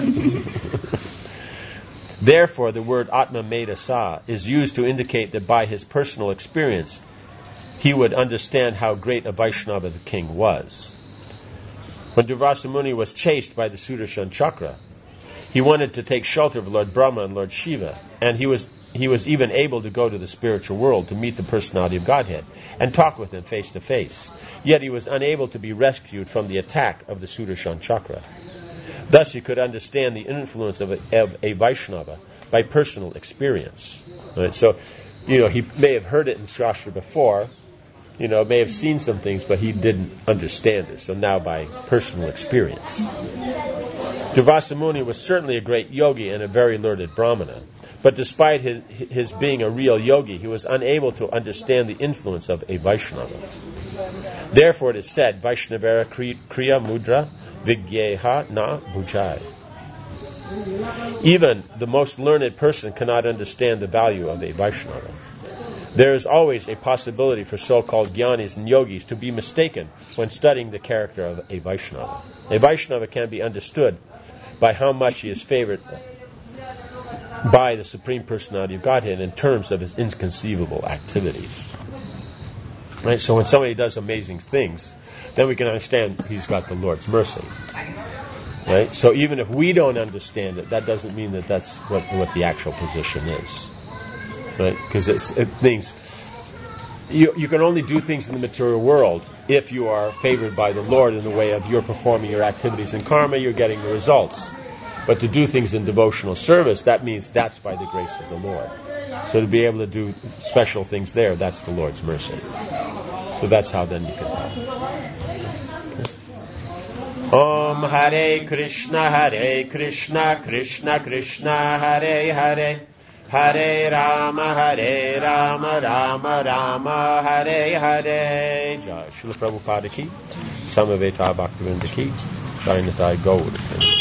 Therefore, the word Atma Meda Sa is used to indicate that by his personal experience, he would understand how great a Vaishnava the king was. When Durvasa Muni was chased by the Sudarshan Chakra, he wanted to take shelter of Lord Brahma and Lord Shiva, and he was even able to go to the spiritual world to meet the personality of Godhead and talk with him face to face. Yet he was unable to be rescued from the attack of the Sudarshan Chakra. Thus he could understand the influence of a Vaishnava by personal experience. Right? So, he may have heard it in Shastra before, may have seen some things, but he didn't understand it. So now by personal experience. Durvasa Muni was certainly a great yogi and a very learned Brahmana. But despite his being a real yogi, he was unable to understand the influence of a Vaishnava. Therefore it is said, Vaishnavara kriya mudra vigyeha na bujai. Even the most learned person cannot understand the value of a Vaishnava. There is always a possibility for so-called jnanis and yogis to be mistaken when studying the character of a Vaishnava. A Vaishnava can be understood by how much he is favored by the Supreme Personality of Godhead in terms of his inconceivable activities. Right? So when somebody does amazing things, then we can understand he's got the Lord's mercy. Right? So even if we don't understand it, that doesn't mean that that's what the actual position is. Right? Because it means You can only do things in the material world if you are favored by the Lord in the way of you're performing your activities in karma, you're getting the results. But to do things in devotional service, that means that's by the grace of the Lord. So to be able to do special things there, that's the Lord's mercy. So that's how then you can tell. Om Hare Krishna, Krishna Krishna, Hare Hare, Hare Rama, Rama Rama, Hare Hare. Jai Srila Prabhupada ki, Samaveta Bhaktivinoda ki, Jai Nitai Gaur.